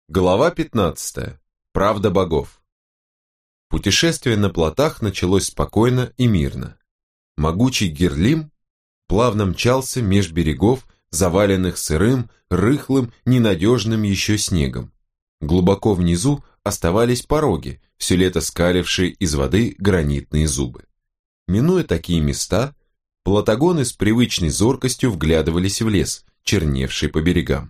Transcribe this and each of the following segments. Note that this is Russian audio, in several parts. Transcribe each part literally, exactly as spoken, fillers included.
Глава пятнадцатая. Правда богов. Путешествие на плотах началось спокойно и мирно. Могучий Гирлим плавно мчался меж берегов, заваленных сырым, рыхлым, ненадежным еще снегом. Глубоко внизу оставались пороги, все лето скалившие из воды гранитные зубы. Минуя такие места, плотогоны с привычной зоркостью вглядывались в лес, черневший по берегам.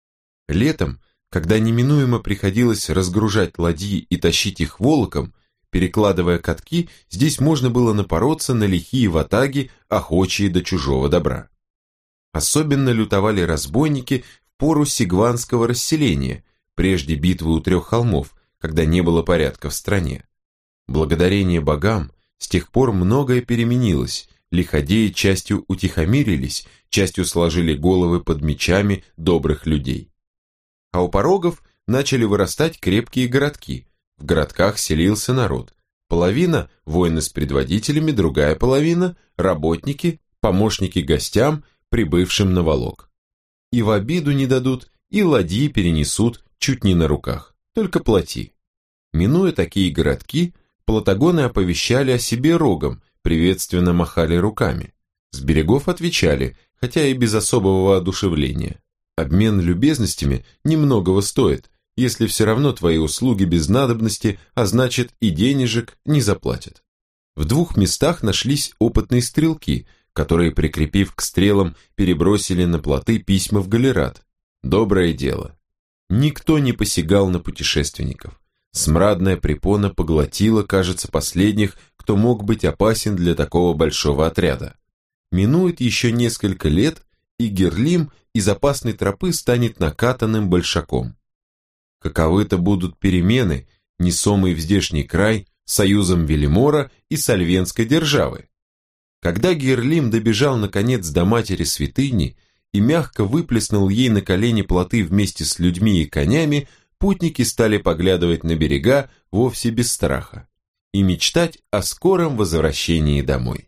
Летом, когда неминуемо приходилось разгружать ладьи и тащить их волоком, перекладывая катки, здесь можно было напороться на лихие ватаги, охочие до чужого добра. Особенно лютовали разбойники в пору сигванского расселения, прежде битвы у трех холмов, когда не было порядка в стране. Благодарение богам, с тех пор многое переменилось, лиходеи частью утихомирились, частью сложили головы под мечами добрых людей. А у порогов начали вырастать крепкие городки. В городках селился народ. Половина – воины с предводителями, другая половина – работники, помощники гостям, прибывшим на Волок. И в обиду не дадут, и ладьи перенесут чуть не на руках, только плоти. Минуя такие городки, плотогоны оповещали о себе рогом, приветственно махали руками. С берегов отвечали, хотя и без особого воодушевления. Обмен любезностями немногого стоит, если все равно твои услуги без надобности, а значит и денежек не заплатят. В двух местах нашлись опытные стрелки, которые, прикрепив к стрелам, перебросили на плоты письма в галерат. Доброе дело. Никто не посягал на путешественников. Смрадная препона поглотила, кажется, последних, кто мог быть опасен для такого большого отряда. Минует еще несколько лет, и Гирлим из опасной тропы станет накатанным большаком. Каковы-то будут перемены, несомые в здешний край союзом Велимора и Сальвенской державы. Когда Гирлим добежал наконец до матери святыни и мягко выплеснул ей на колени плоты вместе с людьми и конями, путники стали поглядывать на берега вовсе без страха и мечтать о скором возвращении домой.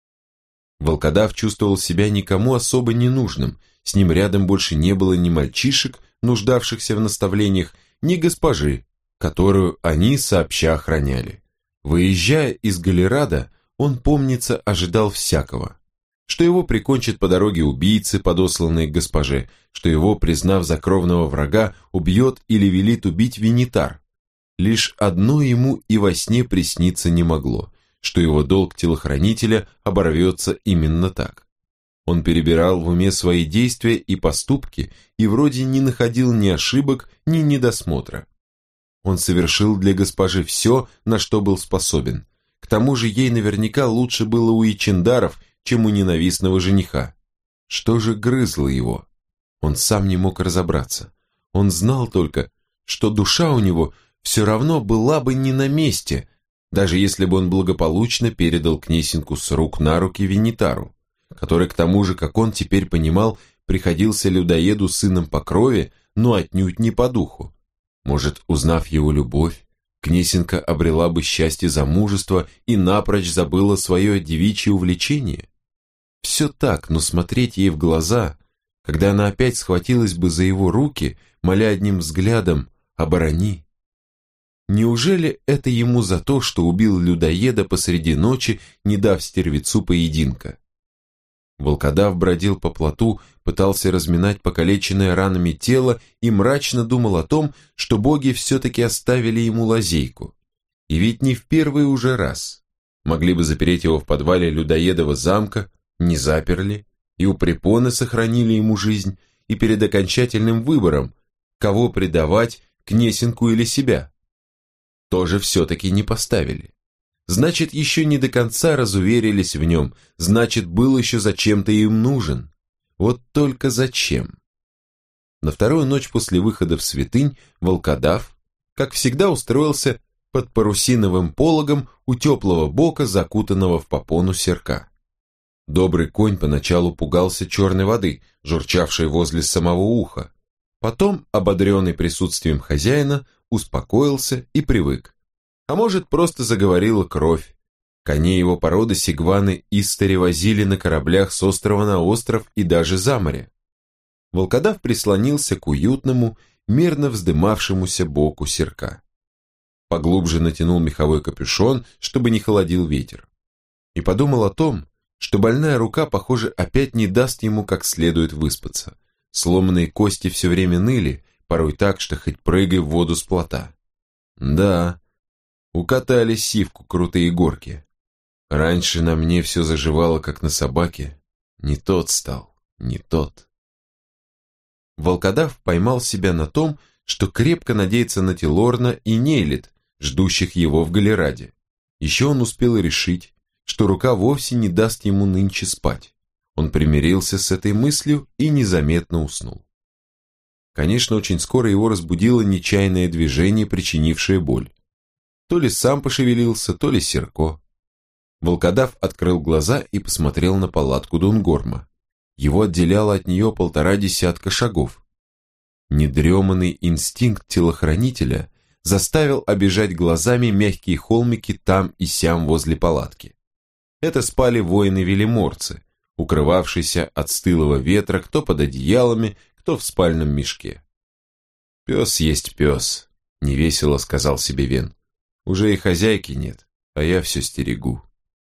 Волкодав чувствовал себя никому особо не нужным, с ним рядом больше не было ни мальчишек, нуждавшихся в наставлениях, ни госпожи, которую они сообща охраняли. Выезжая из Галерада, он, помнится, ожидал всякого. Что его прикончат по дороге убийцы, подосланные к госпоже, что его, признав за кровного врага, убьет или велит убить Винитар. Лишь одно ему и во сне присниться не могло, что его долг телохранителя оборвется именно так. Он перебирал в уме свои действия и поступки и вроде не находил ни ошибок, ни недосмотра. Он совершил для госпожи все, на что был способен. К тому же ей наверняка лучше было у ячендаров, чем у ненавистного жениха. Что же грызло его? Он сам не мог разобраться. Он знал только, что душа у него все равно была бы не на месте, даже если бы он благополучно передал Кнесинку с рук на руки Винитару, который, к тому же, как он теперь понимал, приходился людоеду сыном по крови, но отнюдь не по духу. Может, узнав его любовь, Кнесинка обрела бы счастье замужества и напрочь забыла свое девичье увлечение? Все так, но смотреть ей в глаза, когда она опять схватилась бы за его руки, моля одним взглядом «оборони». Неужели это ему за то, что убил людоеда посреди ночи, не дав стервецу поединка? Волкодав бродил по плоту, пытался разминать покалеченное ранами тело и мрачно думал о том, что боги все-таки оставили ему лазейку. И ведь не в первый уже раз. Могли бы запереть его в подвале людоедова замка, не заперли, и у препоны сохранили ему жизнь, и перед окончательным выбором, кого предавать, Кнесинку или себя, тоже все-таки не поставили. Значит, еще не до конца разуверились в нем, значит, был еще зачем-то им нужен. Вот только зачем? На вторую ночь после выхода в святынь волкодав, как всегда, устроился под парусиновым пологом у теплого бока, закутанного в попону серка. Добрый конь поначалу пугался черной воды, журчавшей возле самого уха. Потом, ободренный присутствием хозяина, успокоился и привык. А может, просто заговорила кровь. Коней его породы сигваны истори возили на кораблях с острова на остров и даже за море. Волкодав прислонился к уютному мерно вздымавшемуся боку серка. Поглубже натянул меховой капюшон, чтобы не холодил ветер. И подумал о том, что больная рука, похоже, опять не даст ему как следует выспаться. Сломанные кости все время ныли, порой так, что хоть прыгай в воду с плота. Да, укатали сивку крутые горки. Раньше на мне все заживало, как на собаке. Не тот стал, не тот. Волкодав поймал себя на том, что крепко надеется на Тилорна и Нейлит, ждущих его в Галераде. Еще он успел решить, что рука вовсе не даст ему нынче спать. Он примирился с этой мыслью и незаметно уснул. Конечно, очень скоро его разбудило нечаянное движение, причинившее боль. То ли сам пошевелился, то ли Серко. Волкодав открыл глаза и посмотрел на палатку Дунгорма. Его отделяло от нее полтора десятка шагов. Недреманный инстинкт телохранителя заставил обижать глазами мягкие холмики там и сям возле палатки. Это спали воины-велиморцы, укрывавшиеся от стылого ветра кто под одеялами, кто в спальном мешке. «Пес есть пес», — невесело сказал себе Вен. «Уже и хозяйки нет, а я все стерегу».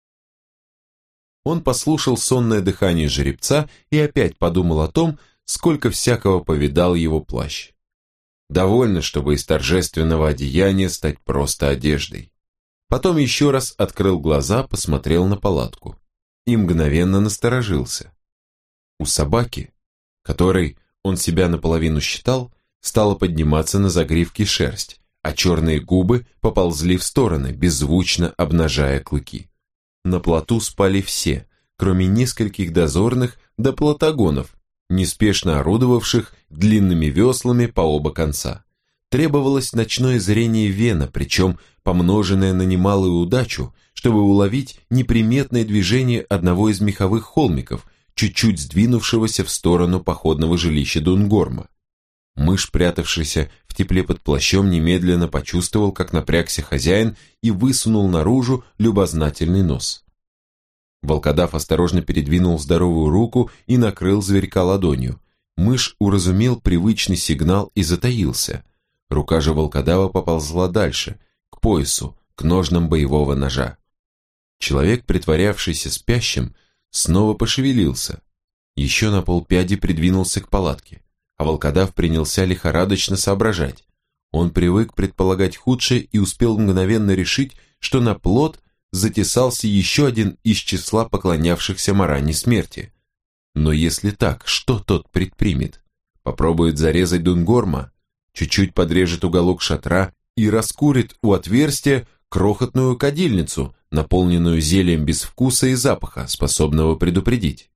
Он послушал сонное дыхание жеребца и опять подумал о том, сколько всякого повидал его плащ. Довольно, чтобы из торжественного одеяния стать просто одеждой. Потом еще раз открыл глаза, посмотрел на палатку и мгновенно насторожился. У собаки, которой он себя наполовину считал, стала подниматься на загривке шерсть, а черные губы поползли в стороны, беззвучно обнажая клыки. На плоту спали все, кроме нескольких дозорных да плотогонов, неспешно орудовавших длинными веслами по оба конца. Требовалось ночное зрение Вена, причем помноженное на немалую удачу, чтобы уловить неприметное движение одного из меховых холмиков, чуть-чуть сдвинувшегося в сторону походного жилища Дунгорма. Мышь, прятавшийся в тепле под плащом, немедленно почувствовал, как напрягся хозяин и высунул наружу любознательный нос. Волкодав осторожно передвинул здоровую руку и накрыл зверька ладонью. Мышь уразумел привычный сигнал и затаился. Рука же волкодава поползла дальше, к поясу, к ножнам боевого ножа. Человек, притворявшийся спящим, снова пошевелился. Еще на полпяди придвинулся к палатке, а волкодав принялся лихорадочно соображать. Он привык предполагать худшее и успел мгновенно решить, что на плот затесался еще один из числа поклонявшихся Маране смерти. Но если так, что тот предпримет? Попробует зарезать Дунгорма, чуть-чуть подрежет уголок шатра и раскурит у отверстия крохотную кадильницу, наполненную зельем без вкуса и запаха, способного предупредить.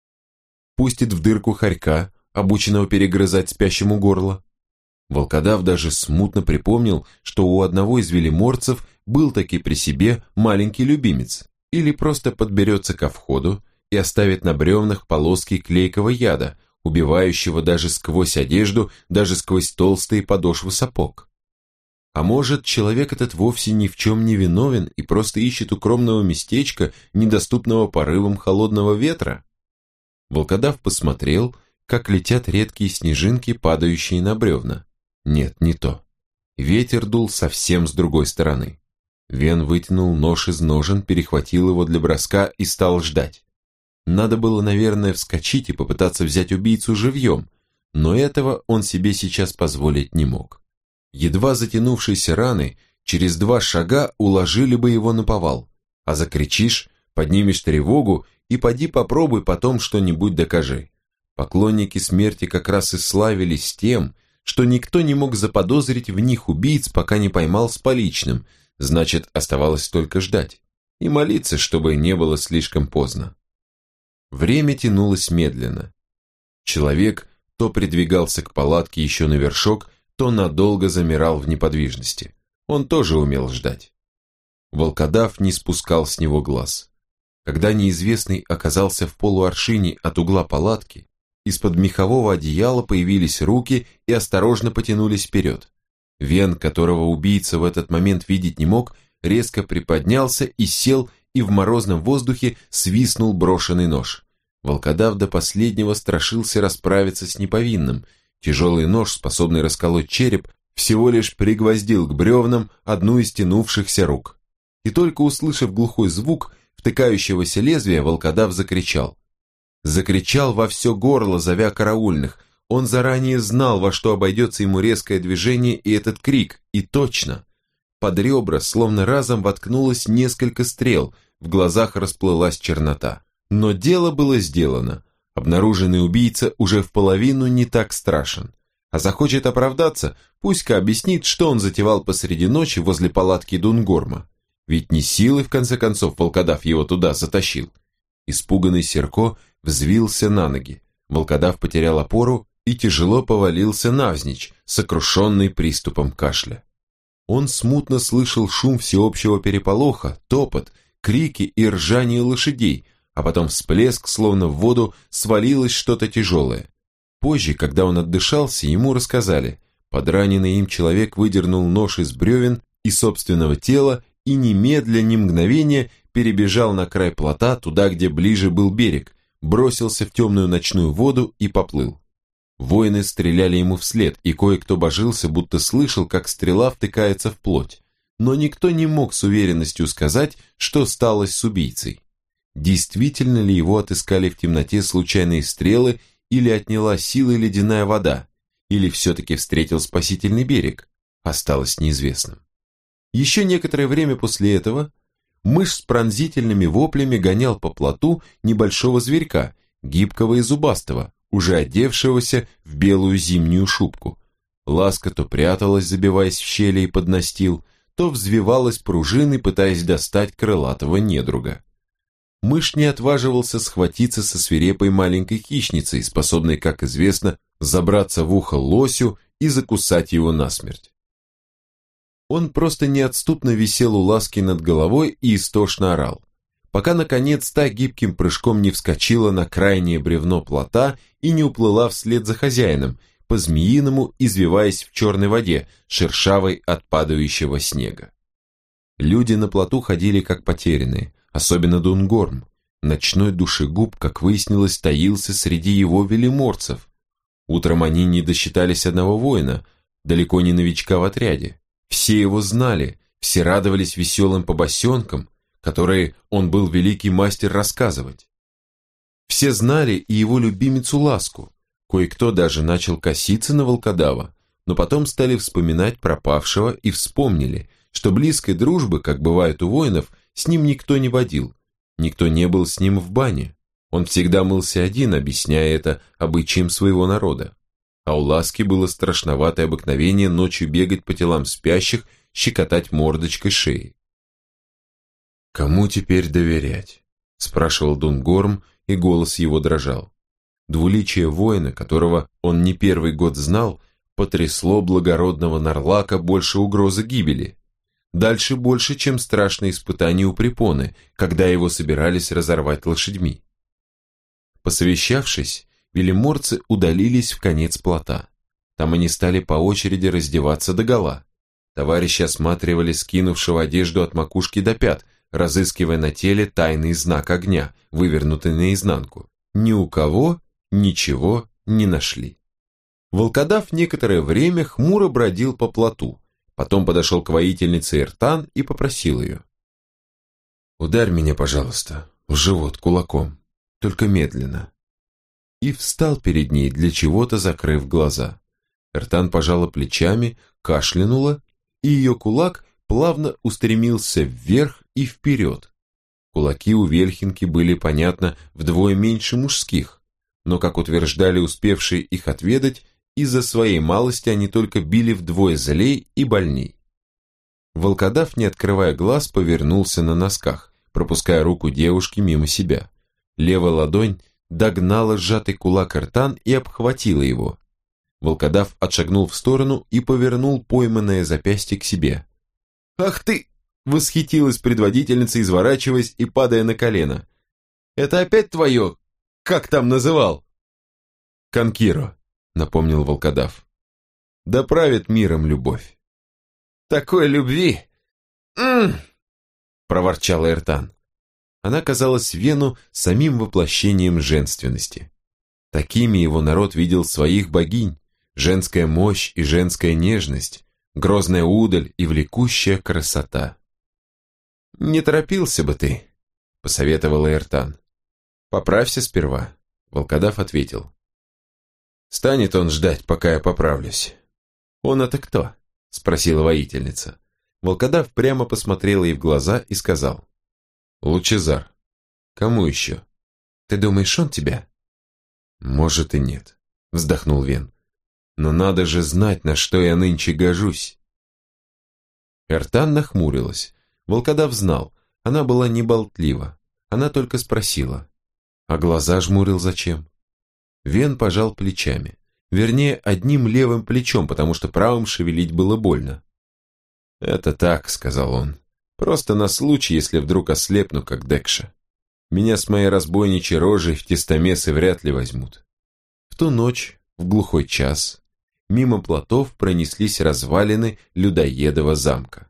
Пустит в дырку хорька, обученного перегрызать спящему горло. Волкодав даже смутно припомнил, что у одного из велиморцев был таки при себе маленький любимец, или просто подберется ко входу и оставит на бревнах полоски клейкого яда, убивающего даже сквозь одежду, даже сквозь толстые подошвы сапог. А может, человек этот вовсе ни в чем не виновен и просто ищет укромного местечка, недоступного порывам холодного ветра? Волкодав посмотрел, как летят редкие снежинки, падающие на бревна. Нет, не то. Ветер дул совсем с другой стороны. Вен вытянул нож из ножен, перехватил его для броска и стал ждать. Надо было, наверное, вскочить и попытаться взять убийцу живьем, но этого он себе сейчас позволить не мог. Едва затянувшиеся раны через два шага уложили бы его наповал, а закричишь, поднимешь тревогу и поди попробуй потом что-нибудь докажи. Поклонники смерти как раз и славились тем, что никто не мог заподозрить в них убийц, пока не поймал с поличным, значит, оставалось только ждать и молиться, чтобы не было слишком поздно. Время тянулось медленно. Человек то придвигался к палатке еще на вершок, то надолго замирал в неподвижности. Он тоже умел ждать. Волкодав не спускал с него глаз. Когда неизвестный оказался в полуаршине от угла палатки, из-под мехового одеяла появились руки и осторожно потянулись вперед. Вен, которого убийца в этот момент видеть не мог, резко приподнялся и сел, и в морозном воздухе свистнул брошенный нож. Волкодав до последнего страшился расправиться с неповинным, Тяжелый нож, способный расколоть череп, всего лишь пригвоздил к бревнам одну из тянувшихся рук. И только услышав глухой звук втыкающегося лезвия, волкодав закричал. Закричал во все горло, зовя караульных. Он заранее знал, во что обойдется ему резкое движение и этот крик, и точно. Под ребра словно разом воткнулось несколько стрел, в глазах расплылась чернота. Но дело было сделано. Обнаруженный убийца уже в половину не так страшен. А захочет оправдаться, пусть-ка объяснит, что он затевал посреди ночи возле палатки Дунгорма. Ведь не силой, в конце концов, волкодав его туда затащил. Испуганный Серко взвился на ноги. Волкодав потерял опору и тяжело повалился навзничь, сокрушенный приступом кашля. Он смутно слышал шум всеобщего переполоха, топот, крики и ржание лошадей, а потом всплеск, словно в воду свалилось что-то тяжелое. Позже, когда он отдышался, ему рассказали, подраненный им человек выдернул нож из бревен и собственного тела и немедля, ни мгновения перебежал на край плота, туда, где ближе был берег, бросился в темную ночную воду и поплыл. Воины стреляли ему вслед, и кое-кто божился, будто слышал, как стрела втыкается в плоть, но никто не мог с уверенностью сказать, что сталось с убийцей. Действительно ли его отыскали в темноте случайные стрелы, или отняла силой ледяная вода, или все-таки встретил спасительный берег, осталось неизвестным. Еще некоторое время после этого мышь с пронзительными воплями гонял по плоту небольшого зверька, гибкого и зубастого, уже одевшегося в белую зимнюю шубку. Ласка то пряталась, забиваясь в щели и под настил, то взвивалась пружиной, пытаясь достать крылатого недруга. Мышь не отваживался схватиться со свирепой маленькой хищницей, способной, как известно, забраться в ухо лосю и закусать его насмерть. Он просто неотступно висел у Ласки над головой и истошно орал, пока, наконец, та гибким прыжком не вскочила на крайнее бревно плота и не уплыла вслед за хозяином, по-змеиному извиваясь в черной воде, шершавой от падающего снега. Люди на плоту ходили как потерянные, особенно Дунгорм. Ночной душегуб, как выяснилось, таился среди его велиморцев. Утром они не досчитались одного воина, далеко не новичка в отряде. Все его знали, все радовались веселым побосенкам, которые он был великий мастер рассказывать. Все знали и его любимицу Ласку. Кое-кто даже начал коситься на волкодава, но потом стали вспоминать пропавшего и вспомнили, что близкой дружбы, как бывает у воинов, с ним никто не водил, никто не был с ним в бане. Он всегда мылся один, объясняя это обычаем своего народа. А у Ласки было страшноватое обыкновение ночью бегать по телам спящих, щекотать мордочкой шеи. «Кому теперь доверять?» – спрашивал Дунгорм, и голос его дрожал. Двуличие воина, которого он не первый год знал, потрясло благородного Нарлака больше угрозы гибели. Дальше больше, чем страшные испытания у препоны, когда его собирались разорвать лошадьми. Посовещавшись, велиморцы удалились в конец плота. Там они стали по очереди раздеваться догола. Товарищи осматривали скинувшего одежду от макушки до пят, разыскивая на теле тайный знак огня, вывернутый наизнанку. Ни у кого ничего не нашли. Волкодав некоторое время хмуро бродил по плоту, потом подошел к воительнице Эртан и попросил ее. «Ударь меня, пожалуйста, в живот кулаком, только медленно». И встал перед ней, для чего-то закрыв глаза. Эртан пожала плечами, кашлянула, и ее кулак плавно устремился вверх и вперед. Кулаки у Вельхинки были, понятно, вдвое меньше мужских, но, как утверждали успевшие их отведать, из-за своей малости они только били вдвое злей и больней. Волкодав, не открывая глаз, повернулся на носках, пропуская руку девушки мимо себя. Левая ладонь догнала сжатый кулак Эртан и обхватила его. Волкодав отшагнул в сторону и повернул пойманное запястье к себе. «Ах ты!» — восхитилась предводительница, изворачиваясь и падая на колено. «Это опять твое? Как там называл?» «Конкиро», — напомнил волкодав. «Да правит миром любовь». «Такой любви!» «М-м-м!» — проворчала Эртан. Она казалась Вену самим воплощением женственности. Такими его народ видел своих богинь, женская мощь и женская нежность, грозная удаль и влекущая красота. «Не торопился бы ты», — посоветовал Эртан. «Поправься сперва», — волкодав ответил. «Станет он ждать, пока я поправлюсь». «Он это кто?» — спросила воительница. Волкодав прямо посмотрел ей в глаза и сказал. «Лучезар. Кому еще? Ты думаешь, он тебя?» «Может и нет», — вздохнул Вен. «Но надо же знать, на что я нынче гожусь». Эртан нахмурилась. Волкодав знал, она была не болтлива. Она только спросила. А глаза жмурил зачем? Вен пожал плечами. Вернее, одним левым плечом, потому что правым шевелить было больно. «Это так», — сказал он. «Просто на случай, если вдруг ослепну, как Декша. Меня с моей разбойничьей рожей в тестомесы вряд ли возьмут». В ту ночь, в глухой час, мимо плотов пронеслись развалины Людоедова замка.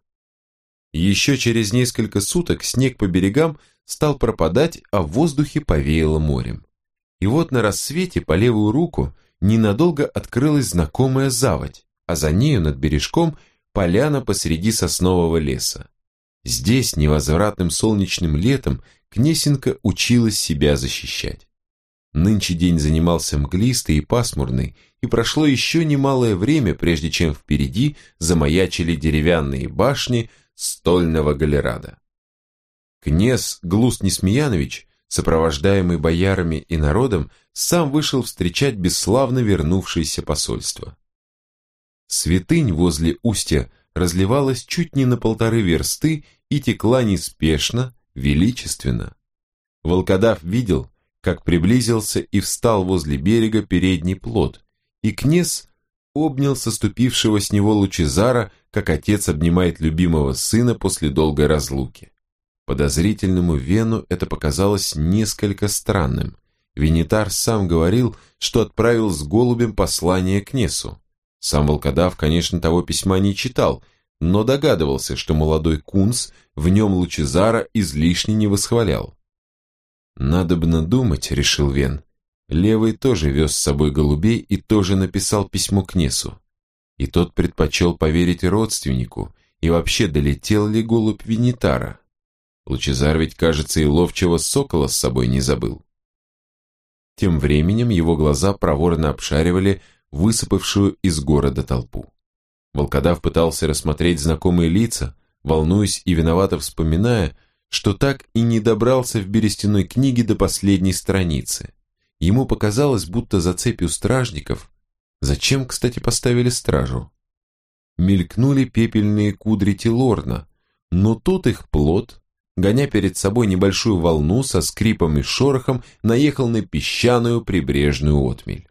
Еще через несколько суток снег по берегам стал пропадать, а в воздухе повеяло морем. И вот на рассвете по левую руку ненадолго открылась знакомая заводь, а за нею над бережком поляна посреди соснового леса. Здесь невозвратным солнечным летом Кнесинка училась себя защищать. Нынче день занимался мглистый и пасмурный, и прошло еще немалое время, прежде чем впереди замаячили деревянные башни стольного галерада. Князь Глуст Несмеянович, сопровождаемый боярами и народом, сам вышел встречать бесславно вернувшееся посольство. Святынь возле устья разливалась чуть не на полторы версты и текла неспешно, величественно. Волкодав видел, как приблизился и встал возле берега передний плот, и князь обнял соступившего с него Лучезара, как отец обнимает любимого сына после долгой разлуки. Подозрительному Вену это показалось несколько странным. Венитар сам говорил, что отправил с голубем послание к Несу. Сам волкодав, конечно, того письма не читал, но догадывался, что молодой кунс в нем Лучезара излишне не восхвалял. «Надобно думать», — решил Вен. Левый тоже вез с собой голубей и тоже написал письмо к Несу. И тот предпочел поверить родственнику, и вообще долетел ли голубь Венитара. Лучезар ведь, кажется, и ловчего сокола с собой не забыл. Тем временем его глаза проворно обшаривали высыпавшую из города толпу. Волкодав пытался рассмотреть знакомые лица, волнуясь и виновато вспоминая, что так и не добрался в берестяной книге до последней страницы. Ему показалось, будто за цепью стражников, зачем, кстати, поставили стражу, мелькнули пепельные кудри Тилорна, но тут их плот, гоня перед собой небольшую волну со скрипом и шорохом, наехал на песчаную прибрежную отмель.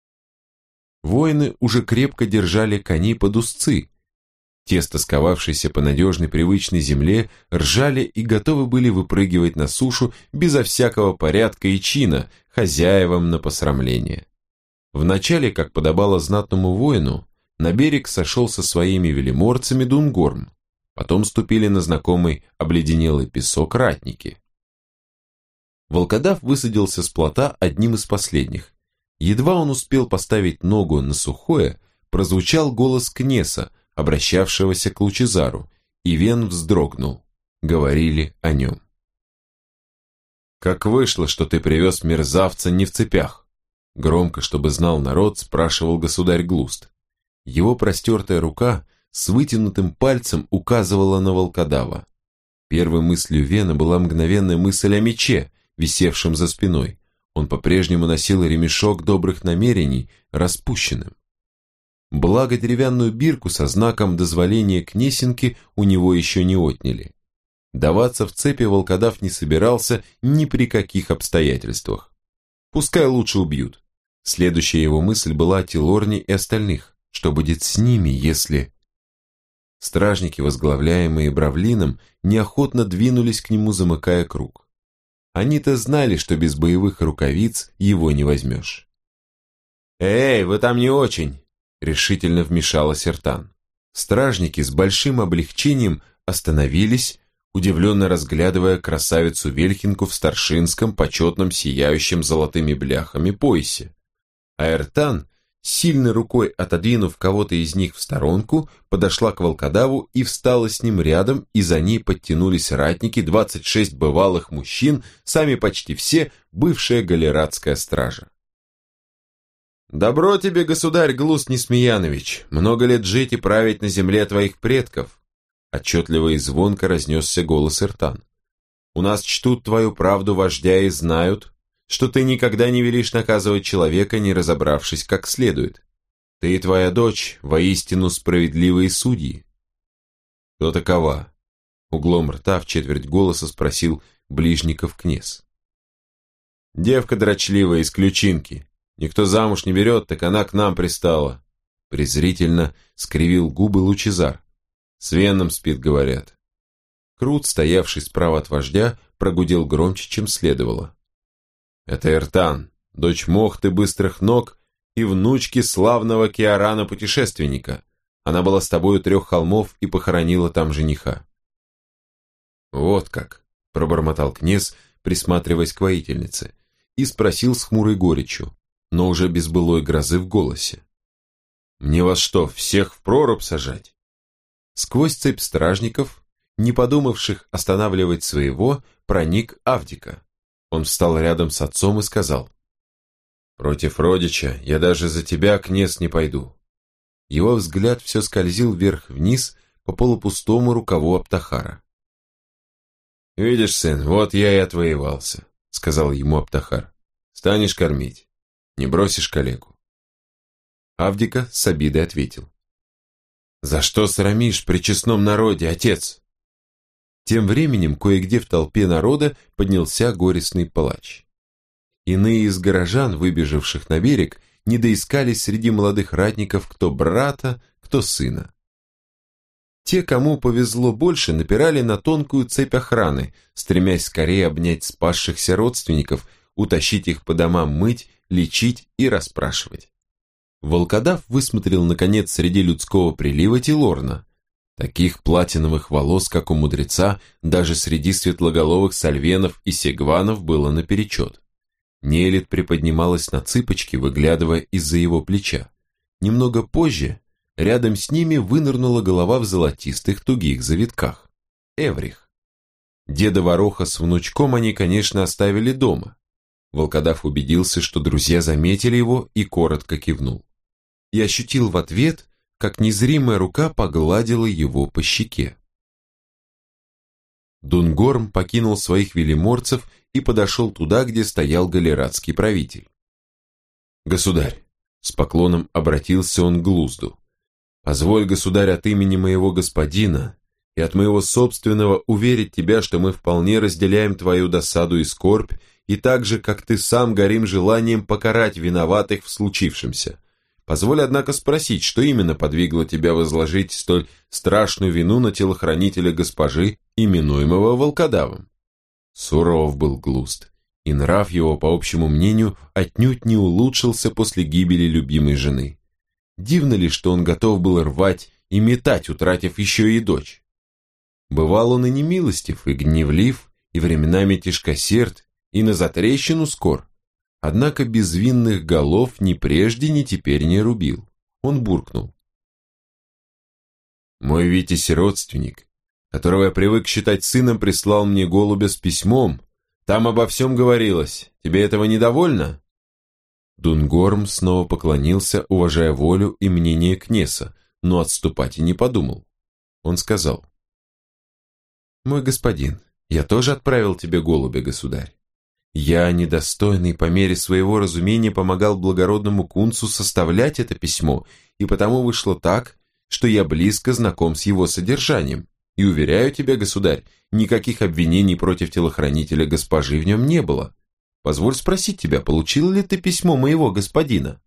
Воины уже крепко держали коней под узцы. Те, стосковавшиеся по надежной привычной земле, ржали и готовы были выпрыгивать на сушу безо всякого порядка и чина, хозяевам на посрамление. Вначале, как подобало знатному воину, на берег сошел со своими велиморцами Дунгорм, потом ступили на знакомый обледенелый песок ратники. Волкодав высадился с плота одним из последних. Едва он успел поставить ногу на сухое, прозвучал голос Кнеса, обращавшегося к Лучезару, и Вен вздрогнул. Говорили о нем. «Как вышло, что ты привез мерзавца не в цепях?» Громко, чтобы знал народ, спрашивал государь Глуст. Его простертая рука с вытянутым пальцем указывала на волкодава. Первой мыслью Вена была мгновенная мысль о мече, висевшем за спиной. Он по-прежнему носил ремешок добрых намерений, распущенным. Благо деревянную бирку со знаком дозволения Кнесинки у него еще не отняли. Даваться в цепи волкодав не собирался ни при каких обстоятельствах. Пускай лучше убьют. Следующая его мысль была о Тилорне и остальных. Что будет с ними, если... Стражники, возглавляемые Бравлином, неохотно двинулись к нему, замыкая круг. Они-то знали, что без боевых рукавиц его не возьмешь. «Эй, вы там не очень!» — решительно вмешалась Эртан. Стражники с большим облегчением остановились, удивленно разглядывая красавицу Вельхинку в старшинском, почетном, сияющем золотыми бляхами поясе. А Эртан сильной рукой отодвинув кого-то из них в сторонку, подошла к волкодаву и встала с ним рядом, и за ней подтянулись ратники, двадцать шесть бывалых мужчин, сами почти все, бывшая галератская стража. «Добро тебе, государь Глуст Несмеянович, много лет жить и править на земле твоих предков», отчетливо и звонко разнесся голос Иртан. «У нас чтут твою правду вождя и знают, что ты никогда не велишь наказывать человека, не разобравшись как следует. Ты и твоя дочь воистину справедливые судьи». «Кто такова?» Углом рта в четверть голоса спросил Ближников князь. «Девка дрочливая из Ключинки. Никто замуж не берет, так она к нам пристала», презрительно скривил губы Лучезар. «С Веном спит, говорят». Крут, стоявший справа от вождя, прогудел громче, чем следовало. «Это Эртан, дочь Мохты Быстрых Ног и внучки славного Киарана-путешественника. Она была с тобой у трех холмов и похоронила там жениха». «Вот как», — пробормотал князь, присматриваясь к воительнице, и спросил с хмурой горечью, но уже без былой грозы в голосе. «Мне вас что, всех в прорубь сажать?» Сквозь цепь стражников, не подумавших останавливать своего, проник Авдика. Он встал рядом с отцом и сказал: «Против родича я даже за тебя, князь, не пойду». Его взгляд все скользил вверх-вниз по полупустому рукаву Аптахара. «Видишь, сын, вот я и отвоевался», — сказал ему Аптахар. «Станешь кормить, не бросишь калеку». Авдика с обидой ответил: «За что срамишь при честном народе, отец?» Тем временем кое-где в толпе народа поднялся горестный палач. Иные из горожан, выбежавших на берег, не доискались среди молодых ратников кто брата, кто сына. Те, кому повезло больше, напирали на тонкую цепь охраны, стремясь скорее обнять спасшихся родственников, утащить их по домам мыть, лечить и расспрашивать. Волкодав высмотрел, наконец, среди людского прилива Тилорна. Таких платиновых волос, как у мудреца, даже среди светлоголовых сальвенов и сегванов было наперечет. Нелит приподнималась на цыпочки, выглядывая из-за его плеча. Немного позже рядом с ними вынырнула голова в золотистых тугих завитках. Эврих. Деда Вороха с внучком они, конечно, оставили дома. Волкодав убедился, что друзья заметили его, и коротко кивнул. И ощутил в ответ, как незримая рука погладила его по щеке. Дунгорм покинул своих велиморцев и подошел туда, где стоял галератский правитель. «Государь», — с поклоном обратился он к Глузду, «позволь, государь, от имени моего господина и от моего собственного уверить тебя, что мы вполне разделяем твою досаду и скорбь, и так же, как ты сам, горим желанием покарать виноватых в случившемся. Позволь, однако, спросить, что именно подвигло тебя возложить столь страшную вину на телохранителя госпожи, именуемого волкодавом?» Суров был Глуст, и нрав его, по общему мнению, отнюдь не улучшился после гибели любимой жены. Дивно ли, что он готов был рвать и метать, утратив еще и дочь? Бывал он и немилостив, и гневлив, и временами тяжкосерд, и на затрещину скор. Однако безвинных голов ни прежде, ни теперь не рубил. Он буркнул: «Мой Витязь и родственник, которого я привык считать сыном, прислал мне голубя с письмом. Там обо всем говорилось. Тебе этого недовольно?» Дунгорм снова поклонился, уважая волю и мнение князя, но отступать и не подумал. Он сказал: «Мой господин, я тоже отправил тебе голубя, государь. Я, недостойный по мере своего разумения, помогал благородному кунцу составлять это письмо, и потому вышло так, что я близко знаком с его содержанием. И уверяю тебя, государь, никаких обвинений против телохранителя госпожи в нем не было. Позволь спросить тебя, получил ли ты письмо моего господина?»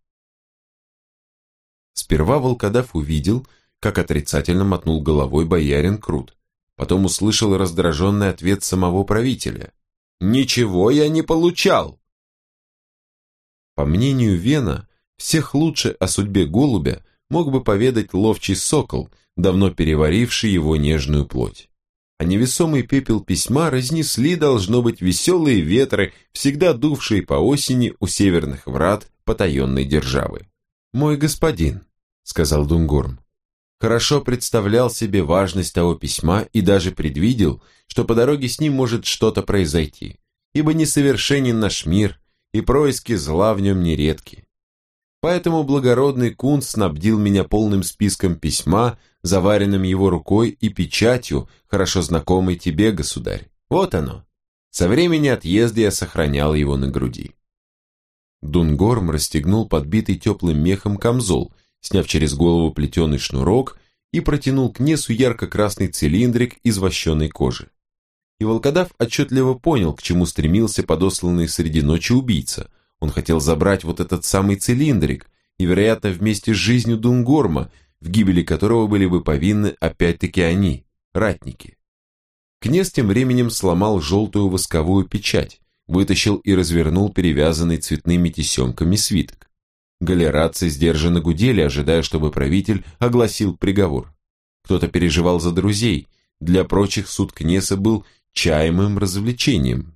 Сперва волкодав увидел, как отрицательно мотнул головой боярин Крут, потом услышал раздраженный ответ самого правителя: «Ничего я не получал!» По мнению Вена, всех лучше о судьбе голубя мог бы поведать ловчий сокол, давно переваривший его нежную плоть. А невесомый пепел письма разнесли, должно быть, веселые ветры, всегда дувшие по осени у северных врат потаенной державы. «Мой господин», — сказал Дунгорм, хорошо представлял себе важность того письма и даже предвидел, что по дороге с ним может что-то произойти, ибо несовершенен наш мир, и происки зла в нем нередки. Поэтому благородный Кун снабдил меня полным списком письма, заваренным его рукой и печатью, хорошо знакомой тебе, государь. Вот оно. Со времени отъезда я сохранял его на груди. Дунгорм расстегнул подбитый теплым мехом камзол, сняв через голову плетеный шнурок, и протянул к Несу ярко-красный цилиндрик из вощеной кожи. И волкодав отчетливо понял, к чему стремился подосланный среди ночи убийца. Он хотел забрать вот этот самый цилиндрик, и, вероятно, вместе с жизнью Дунгорма, в гибели которого были бы повинны опять-таки они, ратники. Князь тем временем сломал желтую восковую печать, вытащил и развернул перевязанный цветными тесемками свиток. Галератцы сдержанно гудели, ожидая, чтобы правитель огласил приговор. Кто-то переживал за друзей, для прочих суд Кнеса был чаемым развлечением.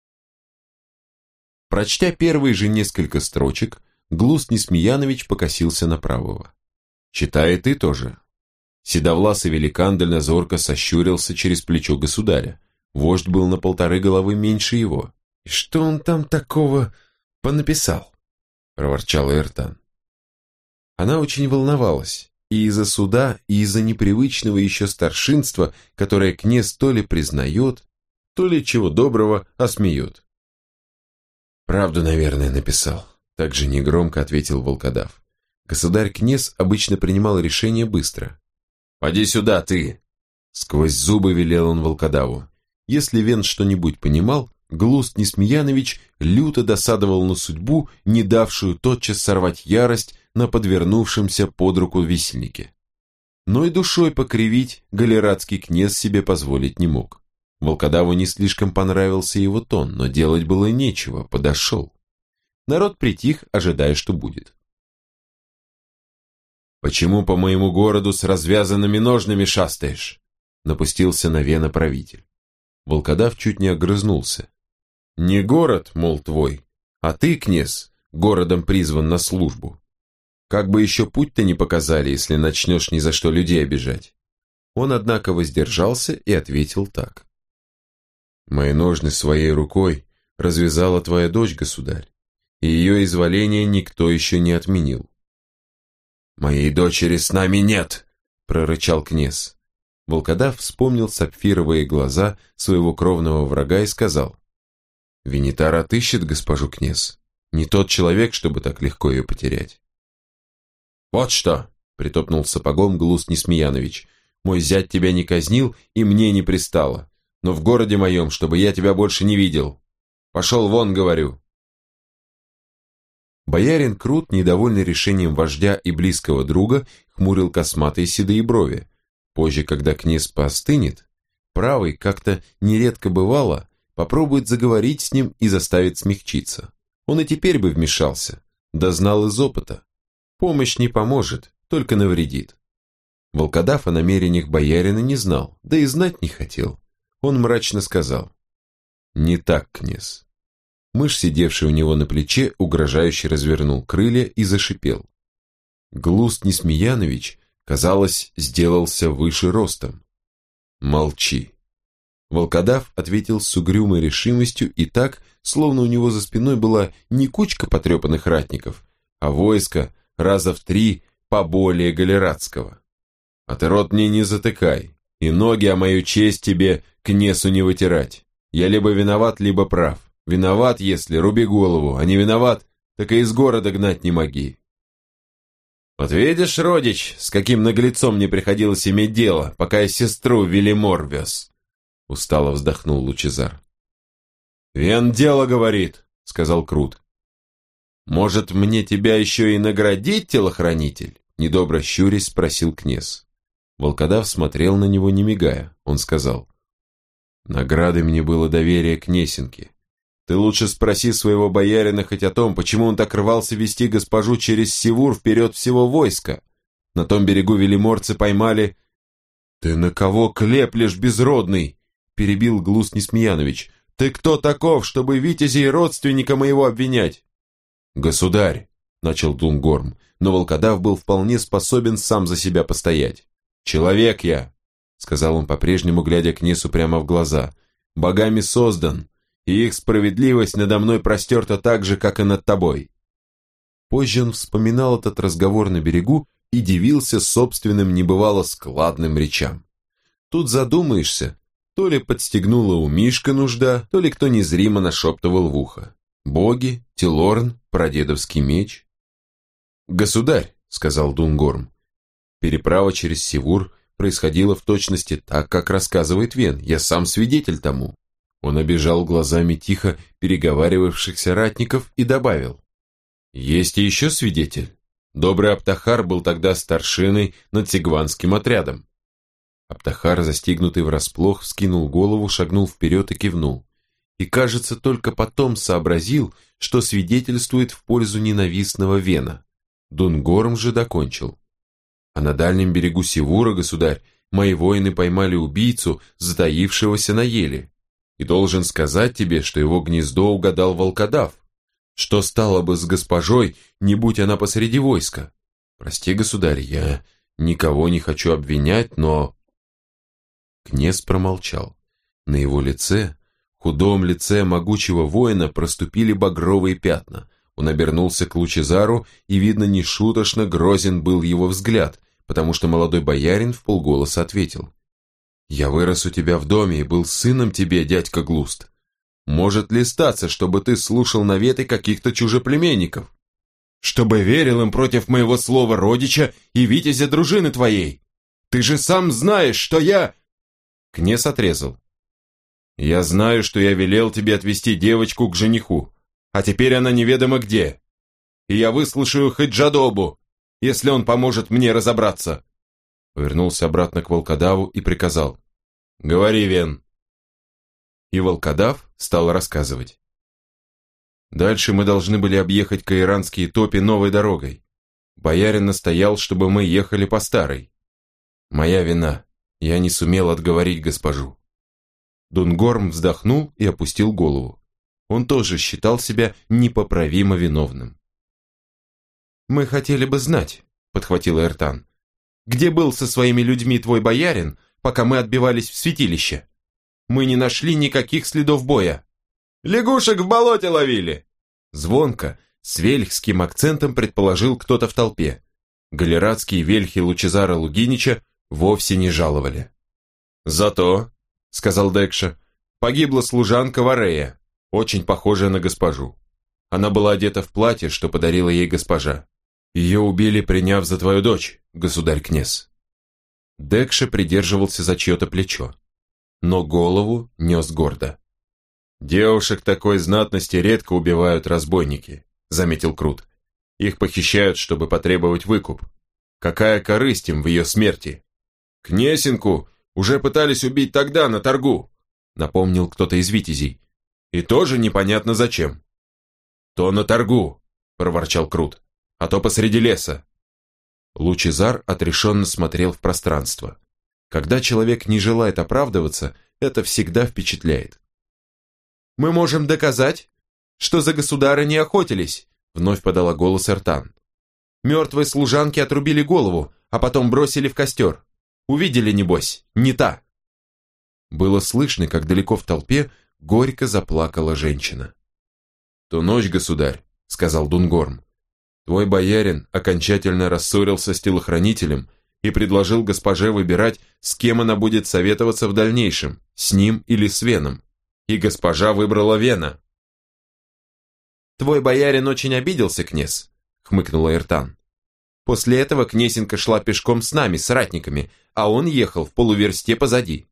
Прочтя первые же несколько строчек, Глуст Несмеянович покосился на правого. «Читай ты тоже». Седовласый великан дальнозорко сощурился через плечо государя. Вождь был на полторы головы меньше его. «И что он там такого понаписал?» – проворчал Эртан. Она очень волновалась, и из-за суда, и из-за непривычного еще старшинства, которое князь то ли признает, то ли чего доброго осмеет. «Правду, наверное, написал», – также негромко ответил волкодав. Государь-князь обычно принимал решение быстро. «Поди сюда, ты!» – сквозь зубы велел он волкодаву. Если Вен что-нибудь понимал, Глуст Несмеянович люто досадовал на судьбу, не давшую тотчас сорвать ярость на подвернувшемся под руку висельнике. Но и душой покривить галератский князь себе позволить не мог. Волкодаву не слишком понравился его тон, но делать было нечего, подошел. Народ притих, ожидая, что будет. «Почему по моему городу с развязанными ножными шастаешь?» Напустился на Вена правитель. Волкодав чуть не огрызнулся. «Не город, мол, твой, а ты, князь, городом призван на службу. Как бы еще путь-то не показали, если начнешь ни за что людей обижать». Он, однако, воздержался и ответил так. «Мои ножны своей рукой развязала твоя дочь, государь, и ее изволение никто еще не отменил». «Моей дочери с нами нет!» – прорычал князь. Волкодав вспомнил сапфировые глаза своего кровного врага и сказал: «Венитар отыщет госпожу князь. Не тот человек, чтобы так легко ее потерять». «Вот что!» – притопнул сапогом Глуст Несмеянович. «Мой зять тебя не казнил и мне не пристало, но в городе моем, чтобы я тебя больше не видел. Пошел вон, говорю». Боярин Крут, недовольный решением вождя и близкого друга, хмурил косматые седые брови. Позже, когда князь поостынет, правый, как-то нередко бывало, попробует заговорить с ним и заставит смягчиться. Он и теперь бы вмешался, да знал из опыта. Помощь не поможет, только навредит. Волкодав о намерениях боярина не знал, да и знать не хотел. Он мрачно сказал: «Не так, князь». Мышь, сидевший у него на плече, угрожающе развернул крылья и зашипел. Глуст Несмеянович, казалось, сделался выше ростом. «Молчи». Волкодав ответил с угрюмой решимостью и так, словно у него за спиной была не кучка потрепанных ратников, а войско раза в три поболее галератского. «А ты рот мне не затыкай, и ноги о мою честь тебе к несу не вытирать. Я либо виноват, либо прав. Виноват, если руби голову, а не виноват, так и из города гнать не моги». «Вот видишь, родич, с каким наглецом мне приходилось иметь дело, пока я сестру в Велимор вез», — устало вздохнул Лучезар. «Вен дело говорит», — сказал Крут. «Может, мне тебя еще и наградить, телохранитель?» — недобро щурясь спросил князь. Волкодав смотрел на него, не мигая. Он сказал: «Наградой мне было доверие к Несенке. Ты лучше спроси своего боярина хоть о том, почему он так рвался вести госпожу через Севур вперед всего войска. На том берегу велиморцы поймали...» «Ты на кого клеплешь, безродный?» – перебил Глуст Несмеянович. «Ты кто таков, чтобы витязей родственника моего обвинять?» «Государь», – начал Дунгорм, но волкодав был вполне способен сам за себя постоять. «Человек я», — сказал он по-прежнему, глядя князю прямо в глаза, — «богами создан, и их справедливость надо мной простерта так же, как и над тобой». Позже он вспоминал этот разговор на берегу и дивился собственным небывало складным речам. Тут задумаешься, то ли подстегнула у Мишка нужда, то ли кто незримо нашептывал в ухо. Боги, Тилорн, прадедовский меч. «Государь», — сказал Дунгорм, — «переправа через Севур происходила в точности так, как рассказывает Вен, я сам свидетель тому». Он обежал глазами тихо переговаривавшихся ратников и добавил: «Есть и еще свидетель. Добрый Аптахар был тогда старшиной над сигванским отрядом». Аптахар, застигнутый врасплох, вскинул голову, шагнул вперед и кивнул. И, кажется, только потом сообразил, что свидетельствует в пользу ненавистного Вена. Дунгорм же докончил. «А на дальнем берегу Севура, государь, мои воины поймали убийцу, затаившегося на еле. И должен сказать тебе, что его гнездо угадал волкодав. Что стало бы с госпожой, не будь она посреди войска? Прости, государь, я никого не хочу обвинять, но...» Князь промолчал. На его лице, худом лице могучего воина, проступили багровые пятна. Он обернулся к Лучезару, и, видно, нешуточно грозен был его взгляд, потому что молодой боярин вполголоса ответил: «Я вырос у тебя в доме и был сыном тебе, дядька Глуст. Может ли статься, чтобы ты слушал наветы каких-то чужеплеменников? Чтобы верил им против моего слова родича и витязя дружины твоей? Ты же сам знаешь, что я...» Князь отрезал: «Я знаю, что я велел тебе отвести девочку к жениху, а теперь она неведомо где. И я выслушаю хоть Джадобу, если он поможет мне разобраться». Повернулся обратно к волкодаву и приказал: «Говори, Вен». И волкодав стал рассказывать. Дальше мы должны были объехать каиранские топи новой дорогой. Боярин настоял, чтобы мы ехали по старой. Моя вина, я не сумел отговорить госпожу. Дунгорм вздохнул и опустил голову. Он тоже считал себя непоправимо виновным. «Мы хотели бы знать», — подхватил Эртан, «где был со своими людьми твой боярин, пока мы отбивались в святилище? Мы не нашли никаких следов боя». «Лягушек в болоте ловили!» Звонко, с вельхским акцентом предположил кто-то в толпе. Галерадские вельхи Лучезара Лугинича вовсе не жаловали. «Зато», — сказал Декша, — «погибла служанка Варея, очень похожая на госпожу. Она была одета в платье, что подарила ей госпожа. Ее убили, приняв за твою дочь, государь-князь». Декша придерживался за чье-то плечо, но голову нес гордо. «Девушек такой знатности редко убивают разбойники», — заметил Крут. «Их похищают, чтобы потребовать выкуп. Какая корысть им в ее смерти?» «Кнесинку уже пытались убить тогда, на торгу», — напомнил кто-то из витязей. «И тоже непонятно зачем». «То на торгу», — проворчал Крут, — «а то посреди леса». Лучезар отрешенно смотрел в пространство. Когда человек не желает оправдываться, это всегда впечатляет. «Мы можем доказать, что за государы не охотились», — вновь подала голос Эртан. «Мертвой служанке отрубили голову, а потом бросили в костер. Увидели, небось, не та». Было слышно, как далеко в толпе горько заплакала женщина. «Ту ночь, государь», — сказал Дунгорм, — «твой боярин окончательно рассорился с телохранителем и предложил госпоже выбирать, с кем она будет советоваться в дальнейшем, с ним или с Веном. И госпожа выбрала Вена». «Твой боярин очень обиделся, князь», — хмыкнула Эртан. «После этого князинка шла пешком с нами, с ратниками, а он ехал в полуверсте позади».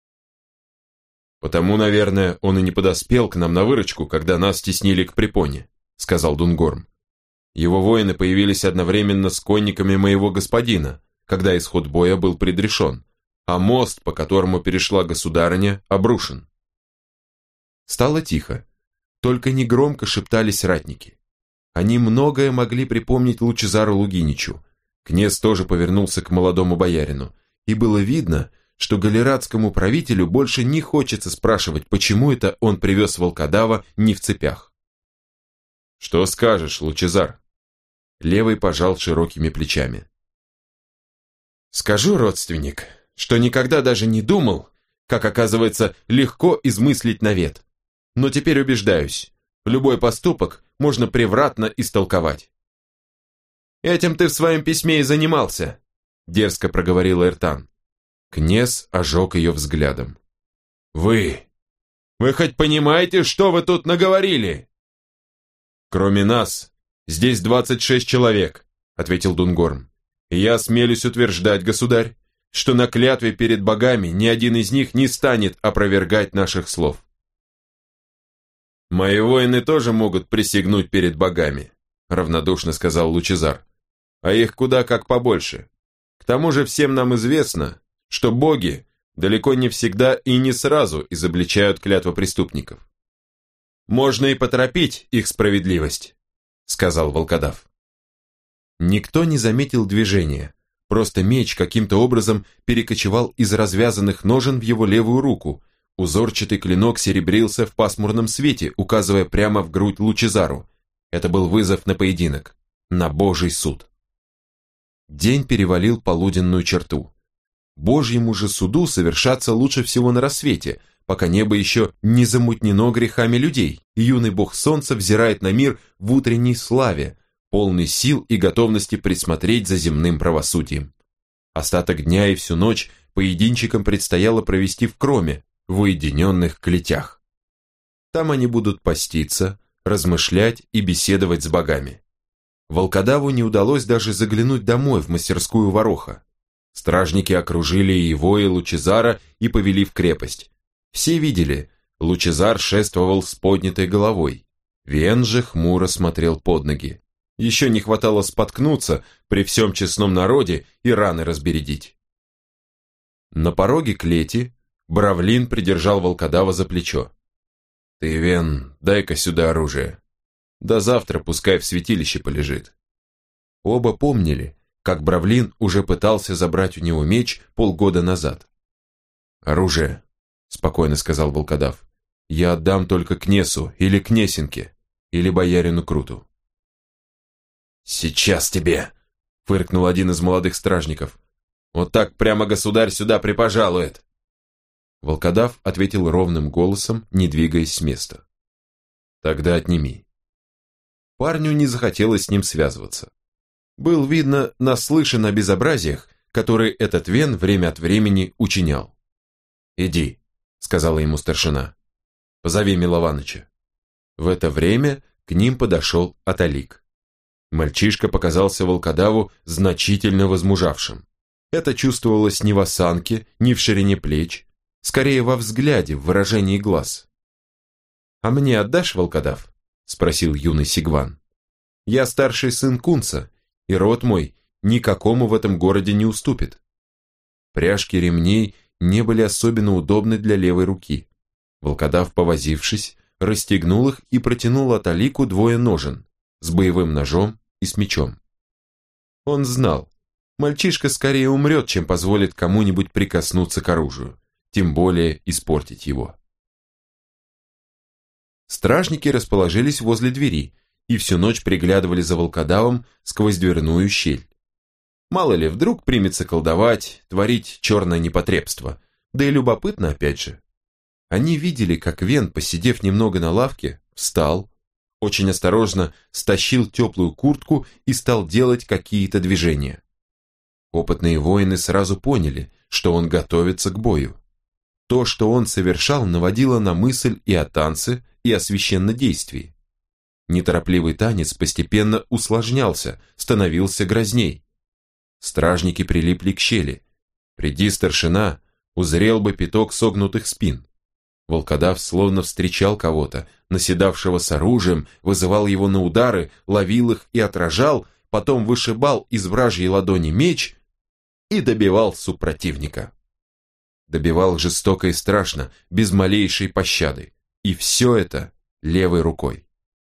«Потому, наверное, он и не подоспел к нам на выручку, когда нас стеснили к препоне», — сказал Дунгорм. «Его воины появились одновременно с конниками моего господина, когда исход боя был предрешен, а мост, по которому перешла государыня, обрушен». Стало тихо, только негромко шептались ратники. Они многое могли припомнить Лучезару Лугиничу. Князь тоже повернулся к молодому боярину, и было видно, что галерадскому правителю больше не хочется спрашивать, почему это он привез волкодава не в цепях. «Что скажешь, Лучезар?» левый пожал широкими плечами. «Скажу, родственник, что никогда даже не думал, как оказывается легко измыслить навет. Но теперь убеждаюсь, любой поступок можно превратно истолковать». «Этим ты в своем письме и занимался», – дерзко проговорил Эртан. Князь ожег ее взглядом. «Вы! Вы хоть понимаете, что вы тут наговорили?» «Кроме нас, здесь двадцать шесть человек», – ответил Дунгорм. «И я осмелюсь утверждать, государь, что на клятве перед богами ни один из них не станет опровергать наших слов». «Мои воины тоже могут присягнуть перед богами», – равнодушно сказал Лучезар. «А их куда как побольше. К тому же всем нам известно, что боги далеко не всегда и не сразу изобличают клятвопреступников. Можно и поторопить их справедливость», — сказал волкодав. Никто не заметил движения, просто меч каким-то образом перекочевал из развязанных ножен в его левую руку, узорчатый клинок серебрился в пасмурном свете, указывая прямо в грудь Лучезару. Это был вызов на поединок, на Божий суд. День перевалил полуденную черту. Божьему же суду совершаться лучше всего на рассвете, пока небо еще не замутнено грехами людей, и юный бог солнца взирает на мир в утренней славе, полный сил и готовности присмотреть за земным правосудием. Остаток дня и всю ночь поединчикам предстояло провести в Кроме, в уединенных клетях. Там они будут поститься, размышлять и беседовать с богами. Волкодаву не удалось даже заглянуть домой в мастерскую Вороха. Стражники окружили и его, и Лучезара и повели в крепость. Все видели, Лучезар шествовал с поднятой головой. Вен же хмуро смотрел под ноги. Еще не хватало споткнуться при всем честном народе и раны разбередить. На пороге клети Бравлин придержал волкодава за плечо. «Ты, Вен, дай-ка сюда оружие. До завтра пускай в святилище полежит». Оба помнили, как Бравлин уже пытался забрать у него меч полгода назад. «Оружие», — спокойно сказал волкодав, — «я отдам только кнесу или кнесинке, или боярину Круту». «Сейчас тебе!» — фыркнул один из молодых стражников. «Вот так прямо государь сюда припожалует!» Волкодав ответил ровным голосом, не двигаясь с места. «Тогда отними». Парню не захотелось с ним связываться. Был, видно, наслышан о безобразиях, которые этот Вен время от времени учинял. «Иди», — сказала ему старшина, — «позови Милованыча». В это время к ним подошел Аталик. Мальчишка показался волкодаву значительно возмужавшим. Это чувствовалось ни в осанке, ни в ширине плеч, скорее во взгляде, в выражении глаз. «А мне отдашь, волкодав?» — спросил юный Сигван. «Я старший сын Кунца, и род мой никакому в этом городе не уступит». Пряжки ремней не были особенно удобны для левой руки. Волкодав, повозившись, расстегнул их и протянул Аталику двое ножен с боевым ножом и с мечом. Он знал, мальчишка скорее умрет, чем позволит кому-нибудь прикоснуться к оружию, тем более испортить его. Стражники расположились возле двери и всю ночь приглядывали за волкодавом сквозь дверную щель. Мало ли, вдруг примется колдовать, творить черное непотребство, да и любопытно опять же. Они видели, как Вен, посидев немного на лавке, встал, очень осторожно стащил теплую куртку и стал делать какие-то движения. Опытные воины сразу поняли, что он готовится к бою. То, что он совершал, наводило на мысль и о танце, и о священнодействии. Неторопливый танец постепенно усложнялся, становился грозней. Стражники прилипли к щели. Приди старшина, узрел бы пяток согнутых спин. Волкодав словно встречал кого-то, наседавшего с оружием, вызывал его на удары, ловил их и отражал, потом вышибал из вражьей ладони меч и добивал супротивника. Добивал жестоко и страшно, без малейшей пощады. И все это левой рукой.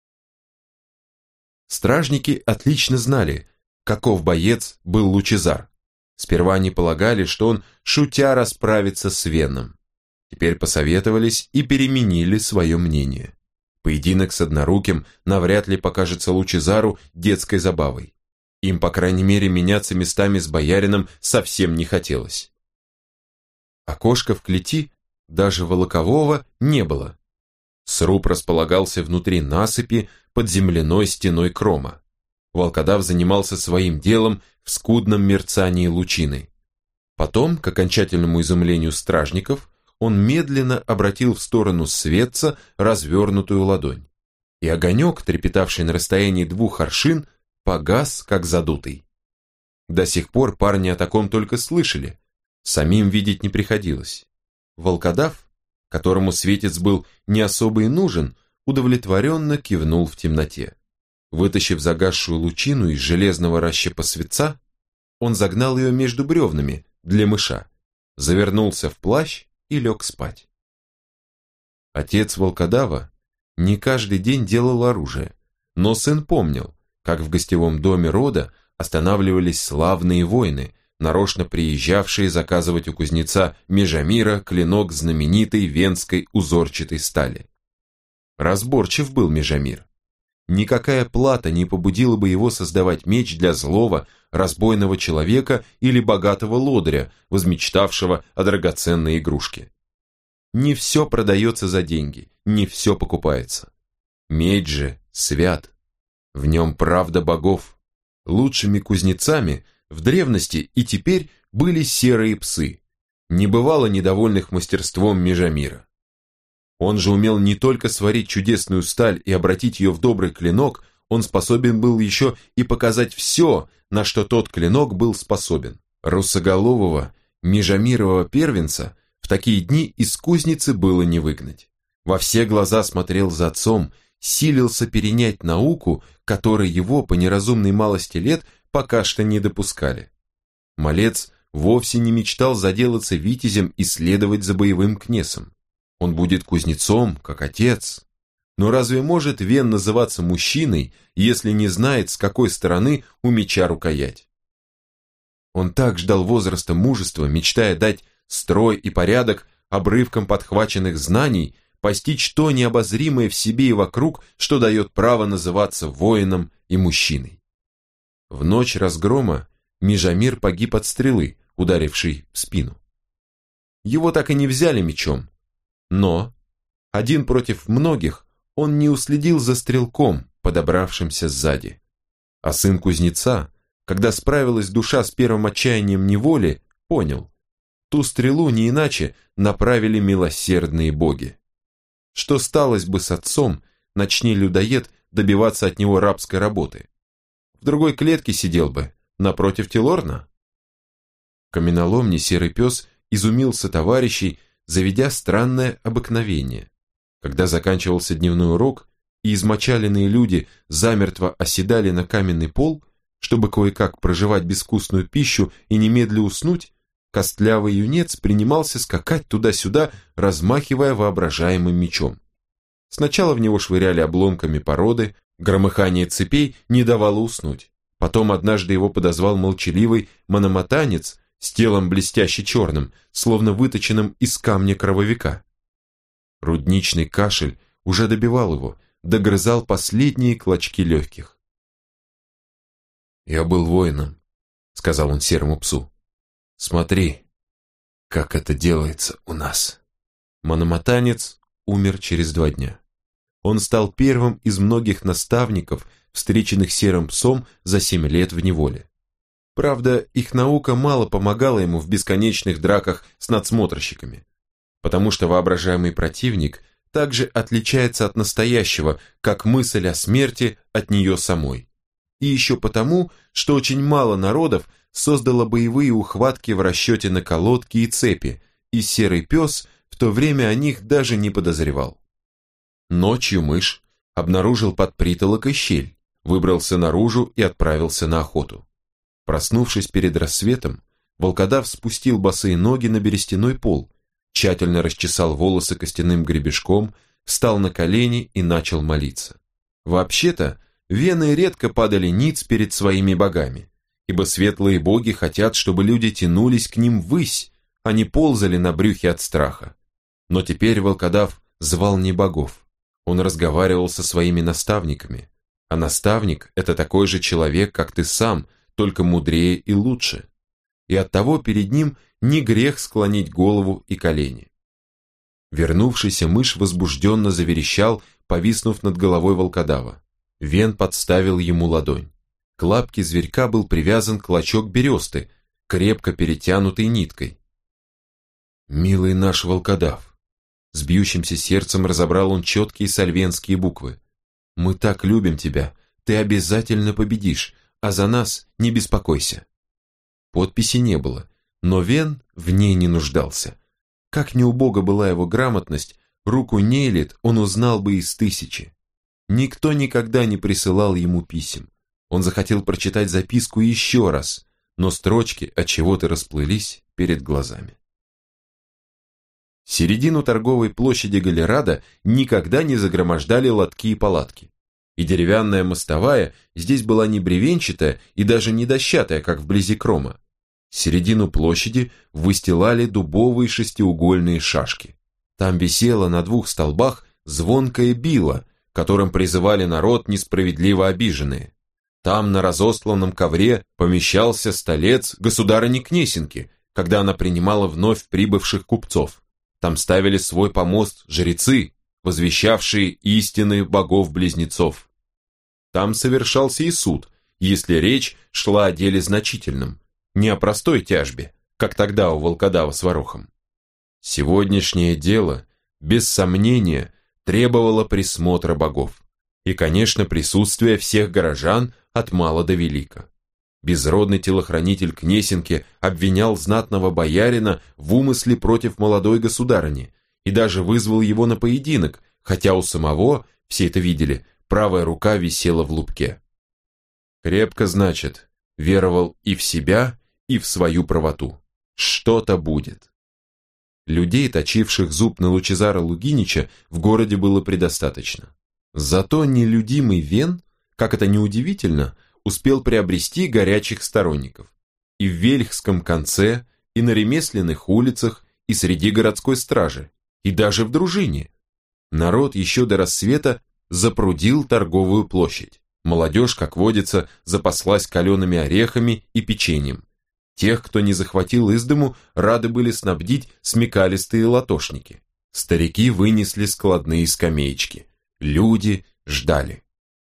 Стражники отлично знали, каков боец был Лучезар. Сперва они полагали, что он, шутя, расправится с Веном. Теперь посоветовались и переменили свое мнение. Поединок с одноруким навряд ли покажется Лучезару детской забавой. Им, по крайней мере, меняться местами с боярином совсем не хотелось. Окошка в клети, даже волокового, не было. Сруб располагался внутри насыпи под земляной стеной крома. Волкодав занимался своим делом в скудном мерцании лучины. Потом, к окончательному изумлению стражников, он медленно обратил в сторону светца развернутую ладонь. И огонек, трепетавший на расстоянии двух аршин, погас, как задутый. До сих пор парни о таком только слышали, самим видеть не приходилось. Волкодав, которому светец был не особо и нужен, удовлетворенно кивнул в темноте. Вытащив загасшую лучину из железного расщепа светца, он загнал ее между бревнами для мыша, завернулся в плащ и лег спать. Отец волкодава не каждый день делал оружие, но сын помнил, как в гостевом доме рода останавливались славные воины, нарочно приезжавшие заказывать у кузнеца Межамира клинок знаменитой венской узорчатой стали. Разборчив был Межамир. Никакая плата не побудила бы его создавать меч для злого, разбойного человека или богатого лодыря, возмечтавшего о драгоценной игрушке. Не все продается за деньги, не все покупается. Меч же свят, в нем правда богов. Лучшими кузнецами в древности и теперь были серые псы. Не бывало недовольных мастерством Межамира. Он же умел не только сварить чудесную сталь и обратить ее в добрый клинок, он способен был еще и показать все, на что тот клинок был способен. Русоголового, Межамирова первенца в такие дни из кузницы было не выгнать. Во все глаза смотрел за отцом, силился перенять науку, которой его по неразумной малости лет пока что не допускали. Малец вовсе не мечтал заделаться витязем и следовать за боевым кнесом. Он будет кузнецом, как отец. Но разве может Вен называться мужчиной, если не знает, с какой стороны у меча рукоять? Он так ждал возраста мужества, мечтая дать строй и порядок обрывкам подхваченных знаний, постичь то необозримое в себе и вокруг, что дает право называться воином и мужчиной. В ночь разгрома Межамир погиб от стрелы, ударившей в спину. Его так и не взяли мечом. Но, один против многих, он не уследил за стрелком, подобравшимся сзади. А сын кузнеца, когда справилась душа с первым отчаянием неволи, понял, ту стрелу не иначе направили милосердные боги. Что сталось бы с отцом, начни людоед добиваться от него рабской работы? В другой клетке сидел бы, напротив Телорна? В каменоломне серый пес изумился товарищей, заведя странное обыкновение. Когда заканчивался дневной урок, и измочаленные люди замертво оседали на каменный пол, чтобы кое-как проживать безвкусную пищу и немедля уснуть, костлявый юнец принимался скакать туда-сюда, размахивая воображаемым мечом. Сначала в него швыряли обломками породы, громыхание цепей не давало уснуть. Потом однажды его подозвал молчаливый мономатанец с телом блестяще черным, словно выточенным из камня крововика. Рудничный кашель уже добивал его, догрызал последние клочки легких. «Я был воином», — сказал он серому псу. «Смотри, как это делается у нас». Мономатанец умер через два дня. Он стал первым из многих наставников, встреченных серым псом за семь лет в неволе. Правда, их наука мало помогала ему в бесконечных драках с надсмотрщиками, потому что воображаемый противник также отличается от настоящего, как мысль о смерти от нее самой. И еще потому, что очень мало народов создало боевые ухватки в расчете на колодки и цепи, и серый пес в то время о них даже не подозревал. Ночью мышь обнаружил под притолокой щель, выбрался наружу и отправился на охоту. Проснувшись перед рассветом, волкодав спустил босые ноги на берестяной пол, тщательно расчесал волосы костяным гребешком, встал на колени и начал молиться. Вообще-то, вены редко падали ниц перед своими богами, ибо светлые боги хотят, чтобы люди тянулись к ним ввысь, а не ползали на брюхе от страха. Но теперь волкодав звал не богов, он разговаривал со своими наставниками, А наставник – это такой же человек, как ты сам, только мудрее и лучше. И оттого перед ним не грех склонить голову и колени. Вернувшийся мышь возбужденно заверещал, повиснув над головой волкодава. Вен подставил ему ладонь. К лапке зверька был привязан клочок бересты, крепко перетянутый ниткой. «Милый наш волкодав», с бьющимся сердцем разобрал он четкие сальвенские буквы. «Мы так любим тебя, ты обязательно победишь, а за нас не беспокойся». Подписи не было, но Вен в ней не нуждался. Как ни убога была его грамотность, руку Нейлит он узнал бы из тысячи. Никто никогда не присылал ему писем. Он захотел прочитать записку еще раз, но строчки отчего-то расплылись перед глазами. Середину торговой площади Галерада никогда не загромождали лотки и палатки. И деревянная мостовая здесь была не бревенчатая и даже не дощатая, как вблизи Крома. Середину площади выстилали дубовые шестиугольные шашки. Там висело на двух столбах звонкое било, которым призывали народ несправедливо обиженные. Там на разосланном ковре помещался столец государыни Кнесинки, когда она принимала вновь прибывших купцов. Там ставили свой помост жрецы, возвещавшие истины богов-близнецов. Там совершался и суд, если речь шла о деле значительном, не о простой тяжбе, как тогда у волкодава с ворохом. Сегодняшнее дело, без сомнения, требовало присмотра богов и, конечно, присутствия всех горожан от мала до велика. Безродный телохранитель Кнесинки обвинял знатного боярина в умысле против молодой государыни и даже вызвал его на поединок, хотя у самого, все это видели, правая рука висела в лупке. Крепко, значит, веровал и в себя, и в свою правоту. Что-то будет. Людей, точивших зуб на Лучезара Лугинича, в городе было предостаточно. Зато нелюдимый Вен, как это ни удивительно, успел приобрести горячих сторонников. И в Вельхском конце, и на ремесленных улицах, и среди городской стражи, и даже в дружине. Народ еще до рассвета запрудил торговую площадь. Молодежь, как водится, запаслась калеными орехами и печеньем. Тех, кто не захватил из дому, рады были снабдить смекалистые латошники. Старики вынесли складные скамеечки. Люди ждали.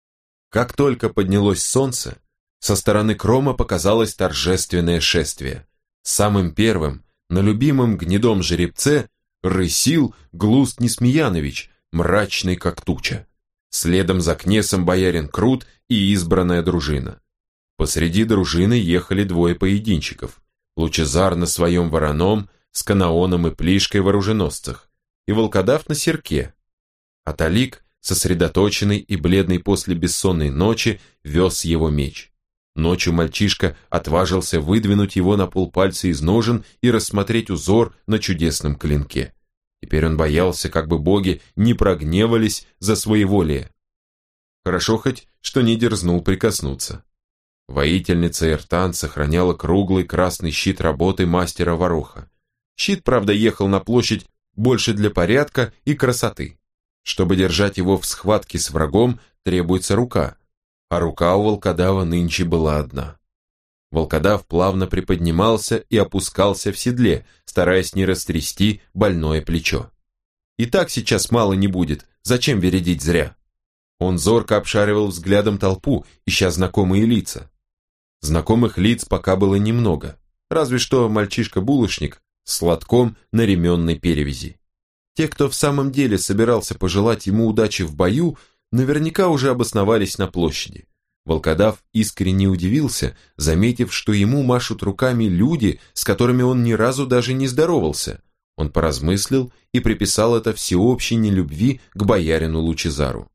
Как только поднялось солнце, со стороны Крома показалось торжественное шествие. Самым первым, на любимом гнедом жеребце, рысил Глуст Несмеянович, мрачный как туча. Следом за Кнесом боярин Крут и избранная дружина. Посреди дружины ехали двое поединщиков. Лучезар на своем вороном, с Канаоном и Плишкой в оруженосцах, и волкодав на серке. А Талик, сосредоточенный и бледный после бессонной ночи, вез его меч. Ночью мальчишка отважился выдвинуть его на полпальца из ножен и рассмотреть узор на чудесном клинке. Теперь он боялся, как бы боги не прогневались за своеволие. Хорошо хоть, что не дерзнул прикоснуться. Воительница Эртан сохраняла круглый красный щит работы мастера Вороха. Щит, правда, ехал на площадь больше для порядка и красоты. Чтобы держать его в схватке с врагом, требуется рука, а рука у волкодава нынче была одна. Волкодав плавно приподнимался и опускался в седле, стараясь не растрясти больное плечо. И так сейчас мало не будет, зачем вередить зря? Он зорко обшаривал взглядом толпу, ища знакомые лица. Знакомых лиц пока было немного, разве что мальчишка-булочник с лотком на ременной перевязи. Те, кто в самом деле собирался пожелать ему удачи в бою, наверняка уже обосновались на площади. Волкодав искренне удивился, заметив, что ему машут руками люди, с которыми он ни разу даже не здоровался. Он поразмыслил и приписал это всеобщей нелюбви к боярину Лучезару.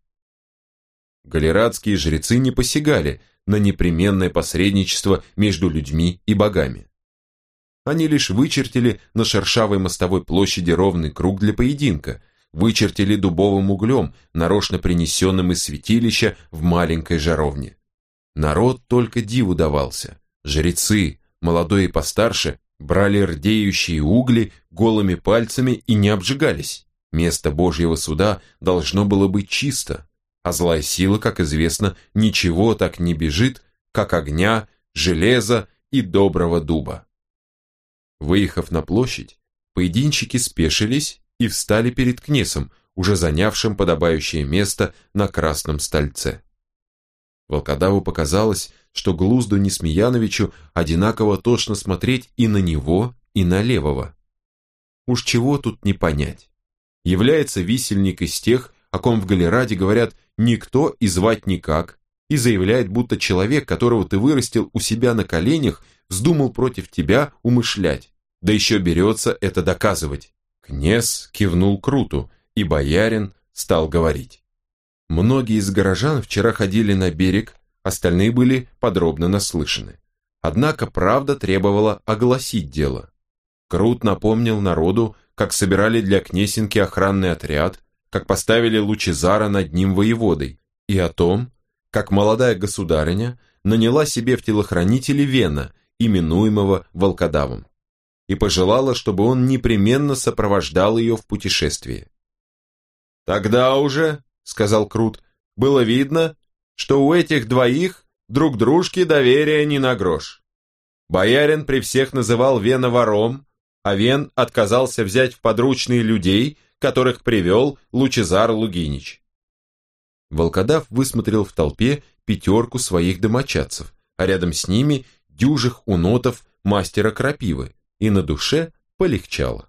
Галерадские жрецы не посягали на непременное посредничество между людьми и богами. Они лишь вычертили на шершавой мостовой площади ровный круг для поединка, вычертили дубовым углем, нарочно принесенным из святилища в маленькой жаровне. Народ только диву давался. Жрецы, молодой и постарше, брали рдеющие угли голыми пальцами и не обжигались. Место Божьего суда должно было быть чисто. А злая сила, как известно, ничего так не бежит, как огня, железа и доброго дуба. Выехав на площадь, поединщики спешились и встали перед Кнесом, уже занявшим подобающее место на красном стольце. Волкодаву показалось, что Глузду Несмеяновичу одинаково тошно смотреть и на него, и на левого. Уж чего тут не понять. Является висельник из тех, о ком в Галераде говорят «никто и звать никак», и заявляет, будто человек, которого ты вырастил у себя на коленях, вздумал против тебя умышлять, да еще берется это доказывать. Князь кивнул Круту, и боярин стал говорить. Многие из горожан вчера ходили на берег, остальные были подробно наслышаны. Однако правда требовала огласить дело. Крут напомнил народу, как собирали для Кнесинки охранный отряд, как поставили Лучезара над ним воеводой, и о том, как молодая государыня наняла себе в телохранители Вена, именуемого Волкодавом, и пожелала, чтобы он непременно сопровождал ее в путешествии. «Тогда уже, — сказал Крут, — было видно, что у этих двоих друг дружке доверия не на грош. Боярин при всех называл Вена вором, а Вен отказался взять в подручные людей, которых привел Лучезар Лугинич». Волкодав высмотрел в толпе пятерку своих домочадцев, а рядом с ними дюжих унотов мастера крапивы, и на душе полегчало.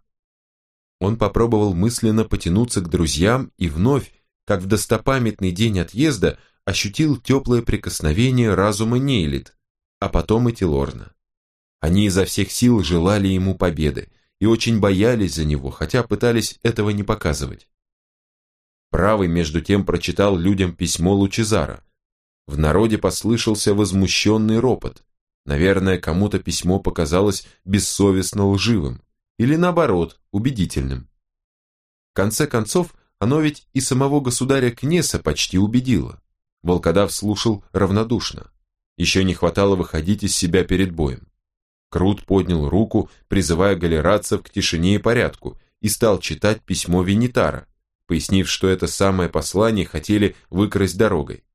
Он попробовал мысленно потянуться к друзьям и вновь, как в достопамятный день отъезда, ощутил теплое прикосновение разума Нейлит, а потом и Тилорна. Они изо всех сил желали ему победы и очень боялись за него, хотя пытались этого не показывать. Правый, между тем, прочитал людям письмо Лучезара. В народе послышался возмущенный ропот. Наверное, кому-то письмо показалось бессовестно лживым, или наоборот, убедительным. В конце концов, оно ведь и самого государя Кнеса почти убедило. Волкодав слушал равнодушно. Еще не хватало выходить из себя перед боем. Крут поднял руку, призывая галерадцев к тишине и порядку, и стал читать письмо Венитара, пояснив, что это самое послание хотели выкрасть дорогой.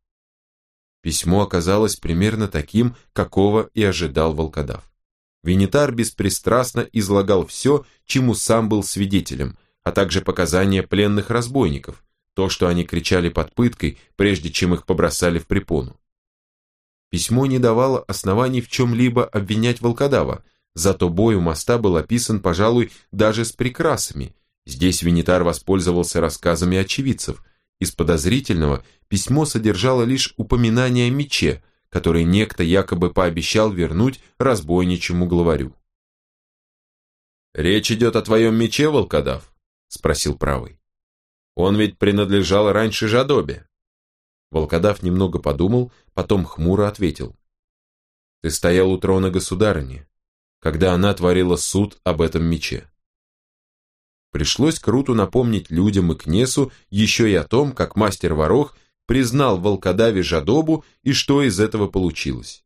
Письмо оказалось примерно таким, какого и ожидал Волкодав. Венитар беспристрастно излагал все, чему сам был свидетелем, а также показания пленных разбойников, то, что они кричали под пыткой, прежде чем их побросали в препону. Письмо не давало оснований в чем-либо обвинять Волкодава, зато бой у моста был описан, пожалуй, даже с прикрасами. Здесь Венитар воспользовался рассказами очевидцев. Из подозрительного письмо содержало лишь упоминание о мече, который некто якобы пообещал вернуть разбойничьему главарю. «Речь идет о твоем мече, Волкодав?» — спросил правый. «Он ведь принадлежал раньше Жадобе». Волкодав немного подумал, потом хмуро ответил. «Ты стоял у трона государыни, когда она творила суд об этом мече». Пришлось Круту напомнить людям и Кнесу еще и о том, как мастер Ворох признал в Волкодаве Жадобу и что из этого получилось.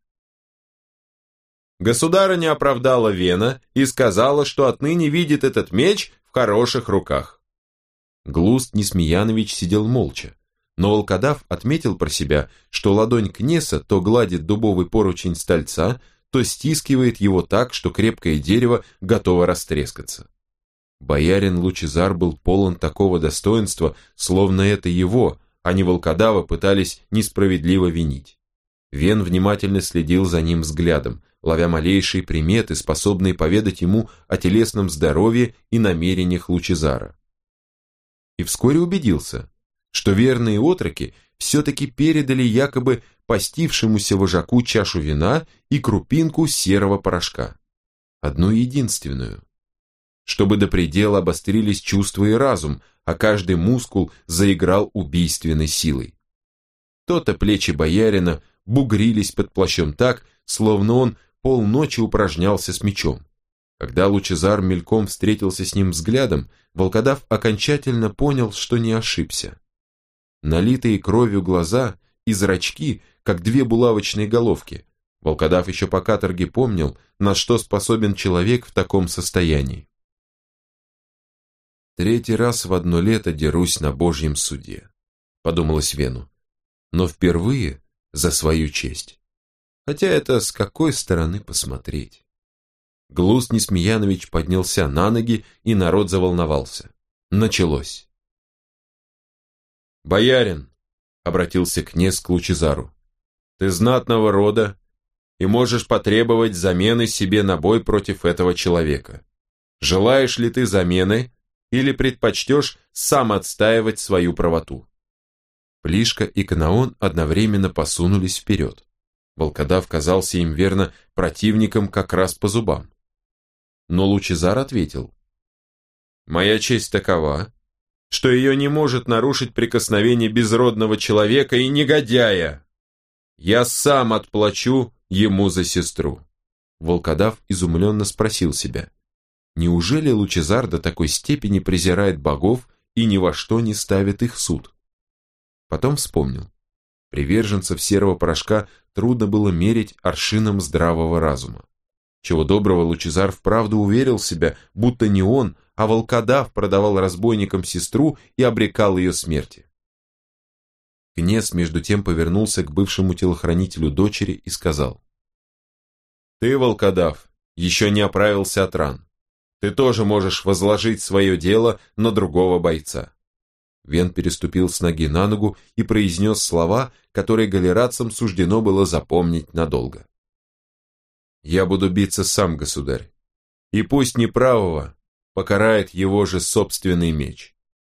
Государыня оправдала Вена и сказала, что отныне видит этот меч в хороших руках. Глуст Несмеянович сидел молча, но Волкодав отметил про себя, что ладонь Кнеса то гладит дубовый поручень стольца, то стискивает его так, что крепкое дерево готово растрескаться. Боярин Лучезар был полон такого достоинства, словно это его, а не Волкодава, пытались несправедливо винить. Вен внимательно следил за ним взглядом, ловя малейшие приметы, способные поведать ему о телесном здоровье и намерениях Лучезара. И вскоре убедился, что верные отроки все-таки передали якобы постившемуся вожаку чашу вина и крупинку серого порошка. Одну единственную. Чтобы до предела обострились чувства и разум, а каждый мускул заиграл убийственной силой. То-то плечи боярина бугрились под плащом так, словно он полночи упражнялся с мечом. Когда Лучезар мельком встретился с ним взглядом, Волкодав окончательно понял, что не ошибся. Налитые кровью глаза и зрачки, как две булавочные головки. Волкодав еще по каторге помнил, на что способен человек в таком состоянии. «Третий раз в одно лето дерусь на Божьем суде», — подумалось Вену, но впервые за свою честь. Хотя это с какой стороны посмотреть. Глуз Несмеянович поднялся на ноги, и народ заволновался. Началось. «Боярин», — обратился князь к Лучезару, — «ты знатного рода и можешь потребовать замены себе на бой против этого человека. Желаешь ли ты замены или предпочтешь сам отстаивать свою правоту?» Плишка и Канаон одновременно посунулись вперед. Волкодав казался им верно противником как раз по зубам. Но Лучезар ответил: «Моя честь такова, что ее не может нарушить прикосновение безродного человека и негодяя. Я сам отплачу ему за сестру». Волкодав изумленно спросил себя: неужели Лучезар до такой степени презирает богов и ни во что не ставит их в суд? Потом вспомнил. Приверженцев серого порошка трудно было мерить аршином здравого разума. Чего доброго, Лучезар вправду уверил себя, будто не он, а волкодав продавал разбойникам сестру и обрекал ее смерти. Князь между тем повернулся к бывшему телохранителю дочери и сказал: «Ты, волкодав, еще не оправился от ран. Ты тоже можешь возложить свое дело на другого бойца». Вен переступил с ноги на ногу и произнес слова, которые галерадцам суждено было запомнить надолго. «Я буду биться сам, государь, и пусть неправого покарает его же собственный меч».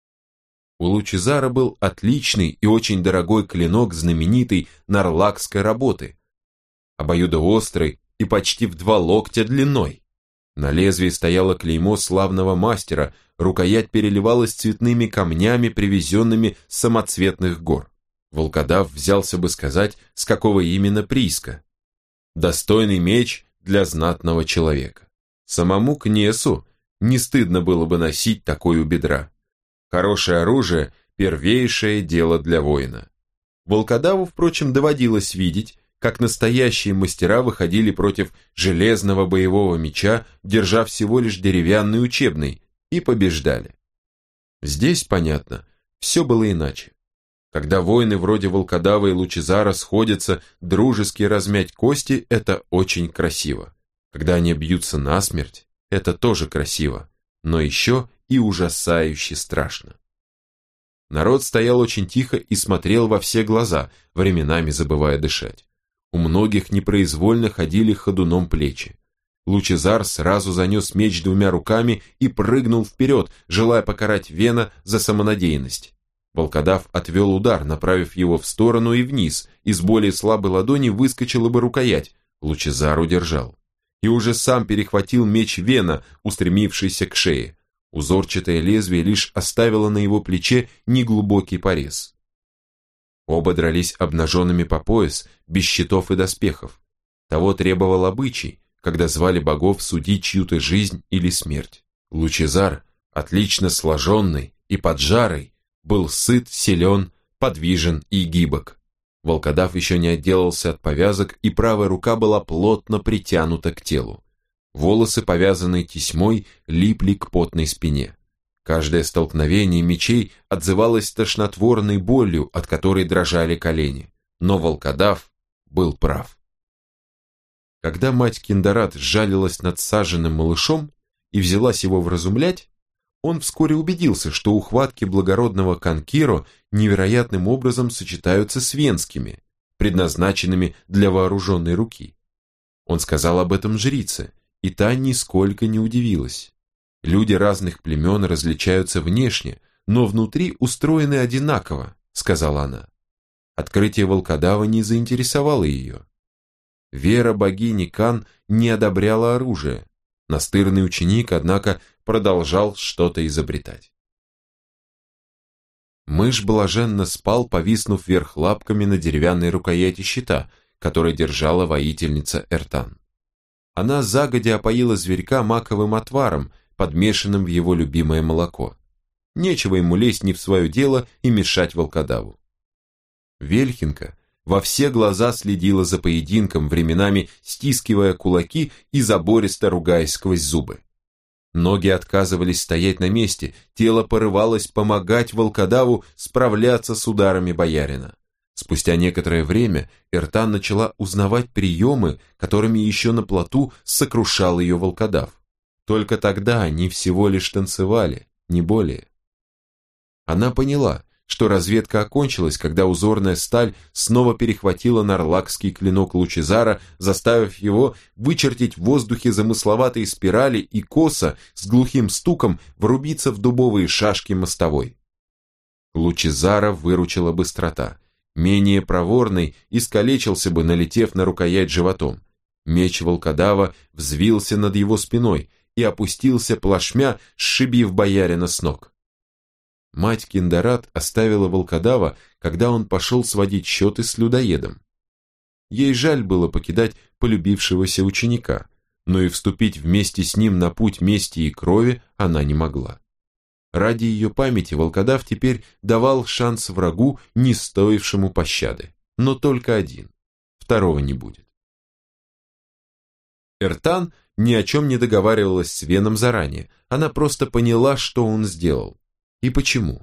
У Лучезара был отличный и очень дорогой клинок знаменитой нарлакской работы, обоюдоострый и почти в два локтя длиной. На лезвии стояло клеймо славного мастера, рукоять переливалась цветными камнями, привезенными с самоцветных гор. Волкодав взялся бы сказать, с какого именно прииска. Достойный меч для знатного человека. Самому князю не стыдно было бы носить такое у бедра. Хорошее оружие – первейшее дело для воина. Волкодаву, впрочем, доводилось видеть, как настоящие мастера выходили против железного боевого меча, держа всего лишь деревянный учебный, и побеждали. Здесь, понятно, все было иначе. Когда воины вроде Волкодава и Лучезара сходятся дружески размять кости, это очень красиво. Когда они бьются насмерть, это тоже красиво, но еще и ужасающе страшно. Народ стоял очень тихо и смотрел во все глаза, временами забывая дышать. У многих непроизвольно ходили ходуном плечи. Лучезар сразу занес меч двумя руками и прыгнул вперед, желая покарать Вена за самонадеянность. Волкодав отвел удар, направив его в сторону и вниз, из более слабой ладони выскочила бы рукоять. Лучезар удержал. И уже сам перехватил меч Вена, устремившийся к шее. Узорчатое лезвие лишь оставило на его плече неглубокий порез. Оба дрались обнаженными по пояс, без щитов и доспехов. Того требовал обычай, когда звали богов судить чью-то жизнь или смерть. Лучезар, отлично сложенный и поджарый, был сыт, силен, подвижен и гибок. Волкодав еще не отделался от повязок, и правая рука была плотно притянута к телу. Волосы, повязанные тесьмой, липли к потной спине. Каждое столкновение мечей отзывалось тошнотворной болью, от которой дрожали колени. Но волкодав был прав. Когда мать Киндарат сжалилась над саженным малышом и взялась его вразумлять, он вскоре убедился, что ухватки благородного Конкиро невероятным образом сочетаются с венскими, предназначенными для вооруженной руки. Он сказал об этом жрице, и та нисколько не удивилась. Люди разных племен различаются внешне, но внутри устроены одинаково, сказала она. Открытие волкодава не заинтересовало ее. Вера богини Кан не одобряла оружие. Настырный ученик, однако, продолжал что-то изобретать. Мышь блаженно спал, повиснув вверх лапками на деревянной рукояти щита, который держала воительница Эртан. Она загодя опоила зверька маковым отваром, подмешанным в его любимое молоко. Нечего ему лезть не в свое дело и мешать волкодаву. Вельхинка во все глаза следила за поединком, временами стискивая кулаки и забористо ругаясь сквозь зубы. Ноги отказывались стоять на месте, тело порывалось помогать волкодаву справляться с ударами боярина. Спустя некоторое время Эртан начала узнавать приемы, которыми еще на плоту сокрушал ее волкодав. Только тогда они всего лишь танцевали, не более. Она поняла, что разведка окончилась, когда узорная сталь снова перехватила нарлакский клинок Лучезара, заставив его вычертить в воздухе замысловатые спирали и косо с глухим стуком врубиться в дубовые шашки мостовой. Лучезара выручила быстрота. Менее проворный искалечился бы, налетев на рукоять животом. Меч волкодава взвился над его спиной и опустился плашмя, сшибив боярина с ног. Мать Киндарат оставила волкодава, когда он пошел сводить счеты с людоедом. Ей жаль было покидать полюбившегося ученика, но и вступить вместе с ним на путь мести и крови она не могла. Ради ее памяти волкодав теперь давал шанс врагу, не стоившему пощады, но только один, второго не будет. Эртан ни о чем не договаривалась с Веном заранее, она просто поняла, что он сделал. И почему?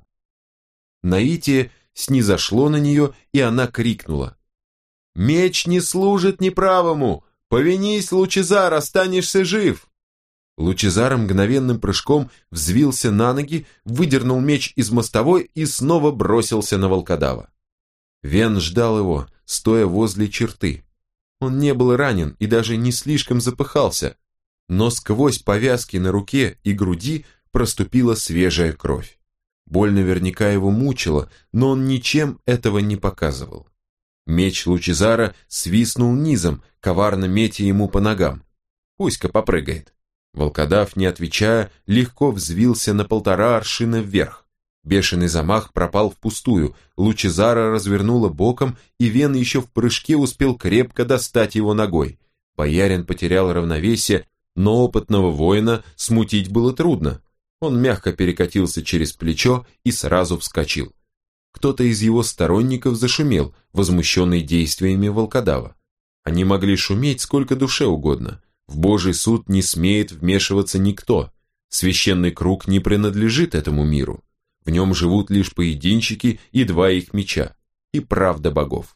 Наитие снизошло на нее, и она крикнула: «Меч не служит неправому! Повинись, Лучезар, останешься жив!» Лучезар мгновенным прыжком взвился на ноги, выдернул меч из мостовой и снова бросился на волкодава. Вен ждал его, стоя возле черты. Он не был ранен и даже не слишком запыхался, но сквозь повязки на руке и груди проступила свежая кровь. Боль наверняка его мучила, но он ничем этого не показывал. Меч Лучезара свистнул низом, коварно метя ему по ногам. Пусть-ка попрыгает. Волкодав, не отвечая, легко взвился на полтора аршина вверх. Бешеный замах пропал впустую, Лучезара развернуло боком, и Вен еще в прыжке успел крепко достать его ногой. Боярин потерял равновесие, но опытного воина смутить было трудно. Он мягко перекатился через плечо и сразу вскочил. Кто-то из его сторонников зашумел, возмущенный действиями волкодава. Они могли шуметь сколько душе угодно. В Божий суд не смеет вмешиваться никто. Священный круг не принадлежит этому миру. В нем живут лишь поединщики и два их меча, и правда богов.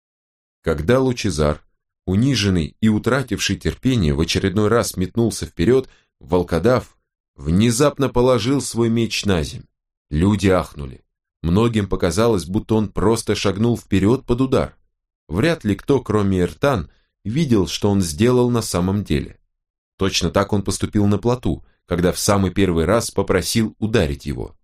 Когда Лучезар, униженный и утративший терпение, в очередной раз метнулся вперед, волкодав внезапно положил свой меч на земь. Люди ахнули. Многим показалось, будто он просто шагнул вперед под удар. Вряд ли кто, кроме Эртан, видел, что он сделал на самом деле. Точно так он поступил на плоту, когда в самый первый раз попросил ударить его.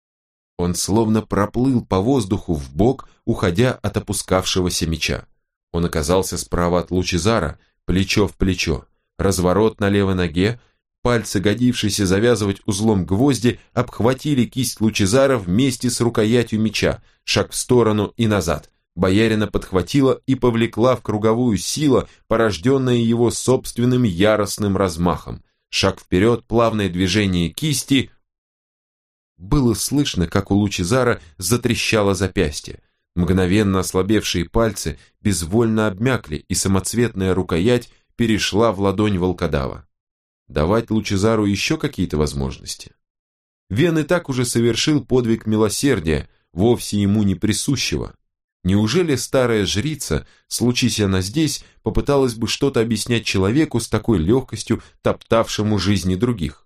Он словно проплыл по воздуху вбок, уходя от опускавшегося меча. Он оказался справа от Лучезара, плечо в плечо, разворот на левой ноге, пальцы, годившиеся завязывать узлом гвозди, обхватили кисть Лучезара вместе с рукоятью меча, шаг в сторону и назад. Боярина подхватила и повлекла в круговую сила, порожденная его собственным яростным размахом. Шаг вперед, плавное движение кисти. Было слышно, как у Лучезара затрещало запястье. Мгновенно ослабевшие пальцы безвольно обмякли, и самоцветная рукоять перешла в ладонь волкодава. Давать Лучезару еще какие-то возможности? Вен и так уже совершил подвиг милосердия, вовсе ему не присущего. Неужели старая жрица, случись она здесь, попыталась бы что-то объяснять человеку с такой легкостью, топтавшему жизни других?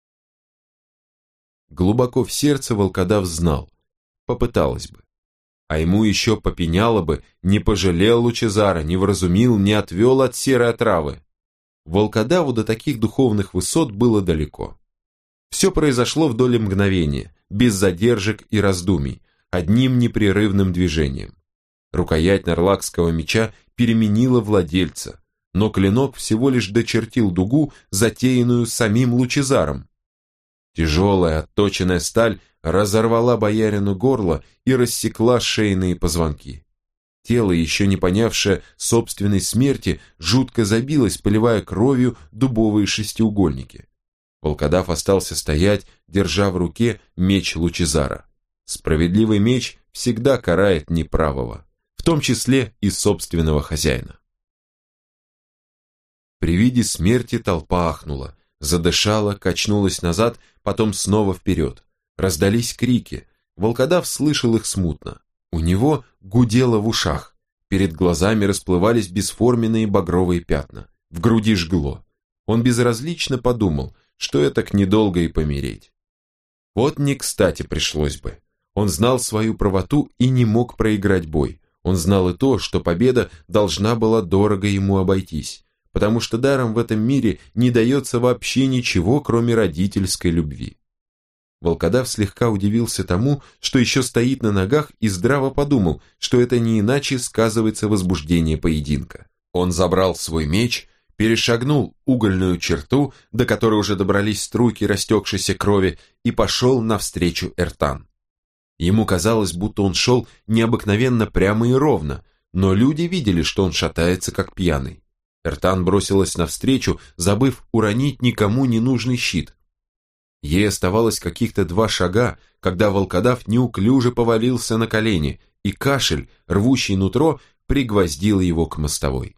Глубоко в сердце волкодав знал, попыталась бы. А ему еще попеняло бы, не пожалел Лучезара, не вразумил, не отвел от серой отравы. Волкодаву до таких духовных высот было далеко. Все произошло в доли мгновения, без задержек и раздумий, одним непрерывным движением. Рукоять нарлакского меча переменила владельца, но клинок всего лишь дочертил дугу, затеянную самим Лучезаром. Тяжелая отточенная сталь разорвала боярину горло и рассекла шейные позвонки. Тело, еще не понявшее собственной смерти, жутко забилось, поливая кровью дубовые шестиугольники. Волкодав остался стоять, держа в руке меч Лучезара. Справедливый меч всегда карает неправого, в том числе и собственного хозяина. При виде смерти толпа ахнула, задышала, качнулась назад, потом снова вперед. Раздались крики. Волкодав слышал их смутно. У него гудело в ушах, перед глазами расплывались бесформенные багровые пятна, в груди жгло. Он безразлично подумал, что это к недолго и помереть. Вот не кстати пришлось бы. Он знал свою правоту и не мог проиграть бой. Он знал и то, что победа должна была дорого ему обойтись, потому что даром в этом мире не дается вообще ничего, кроме родительской любви. Волкодав слегка удивился тому, что еще стоит на ногах, и здраво подумал, что это не иначе сказывается возбуждение поединка. Он забрал свой меч, перешагнул угольную черту, до которой уже добрались струйки растекшейся крови, и пошел навстречу Эртан. Ему казалось, будто он шел необыкновенно прямо и ровно, но люди видели, что он шатается, как пьяный. Эртан бросилась навстречу, забыв уронить никому не нужный щит. Ей оставалось каких-то два шага, когда волкодав неуклюже повалился на колени, и кашель, рвущий нутро, пригвоздил его к мостовой.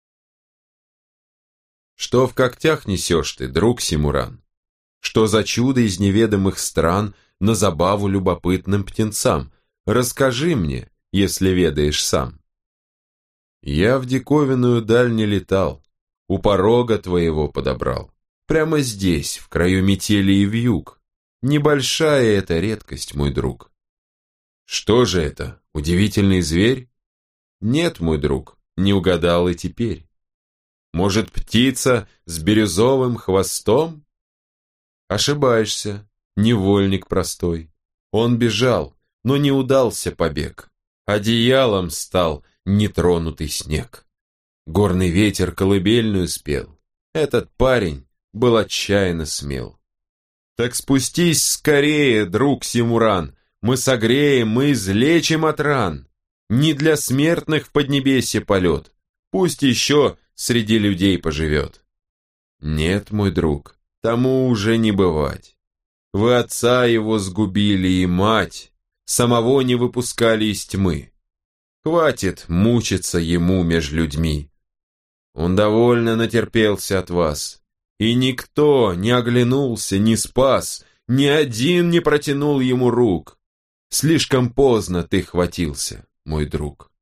«Что в когтях несешь ты, друг Симуран? Что за чудо из неведомых стран на забаву любопытным птенцам? Расскажи мне, если ведаешь сам». «Я в диковинную даль не летал, у порога твоего подобрал. Прямо здесь, в краю метели и вьюг. Небольшая это редкость, мой друг». «Что же это, удивительный зверь?» «Нет, мой друг, не угадал и теперь». «Может, птица с бирюзовым хвостом?» «Ошибаешься, невольник простой. Он бежал, но не удался побег. Одеялом стал нетронутый снег. Горный ветер колыбельную спел. Этот парень был отчаянно смел. Так спустись скорее, друг Симуран, мы согреем, мы излечим от ран. Не для смертных в поднебесье полет, пусть еще среди людей поживет». «Нет, мой друг, тому уже не бывать. Вы отца его сгубили и мать, самого не выпускали из тьмы. Хватит мучиться ему меж людьми. Он довольно натерпелся от вас, и никто не оглянулся, не спас, ни один не протянул ему рук. Слишком поздно ты хватился, мой друг».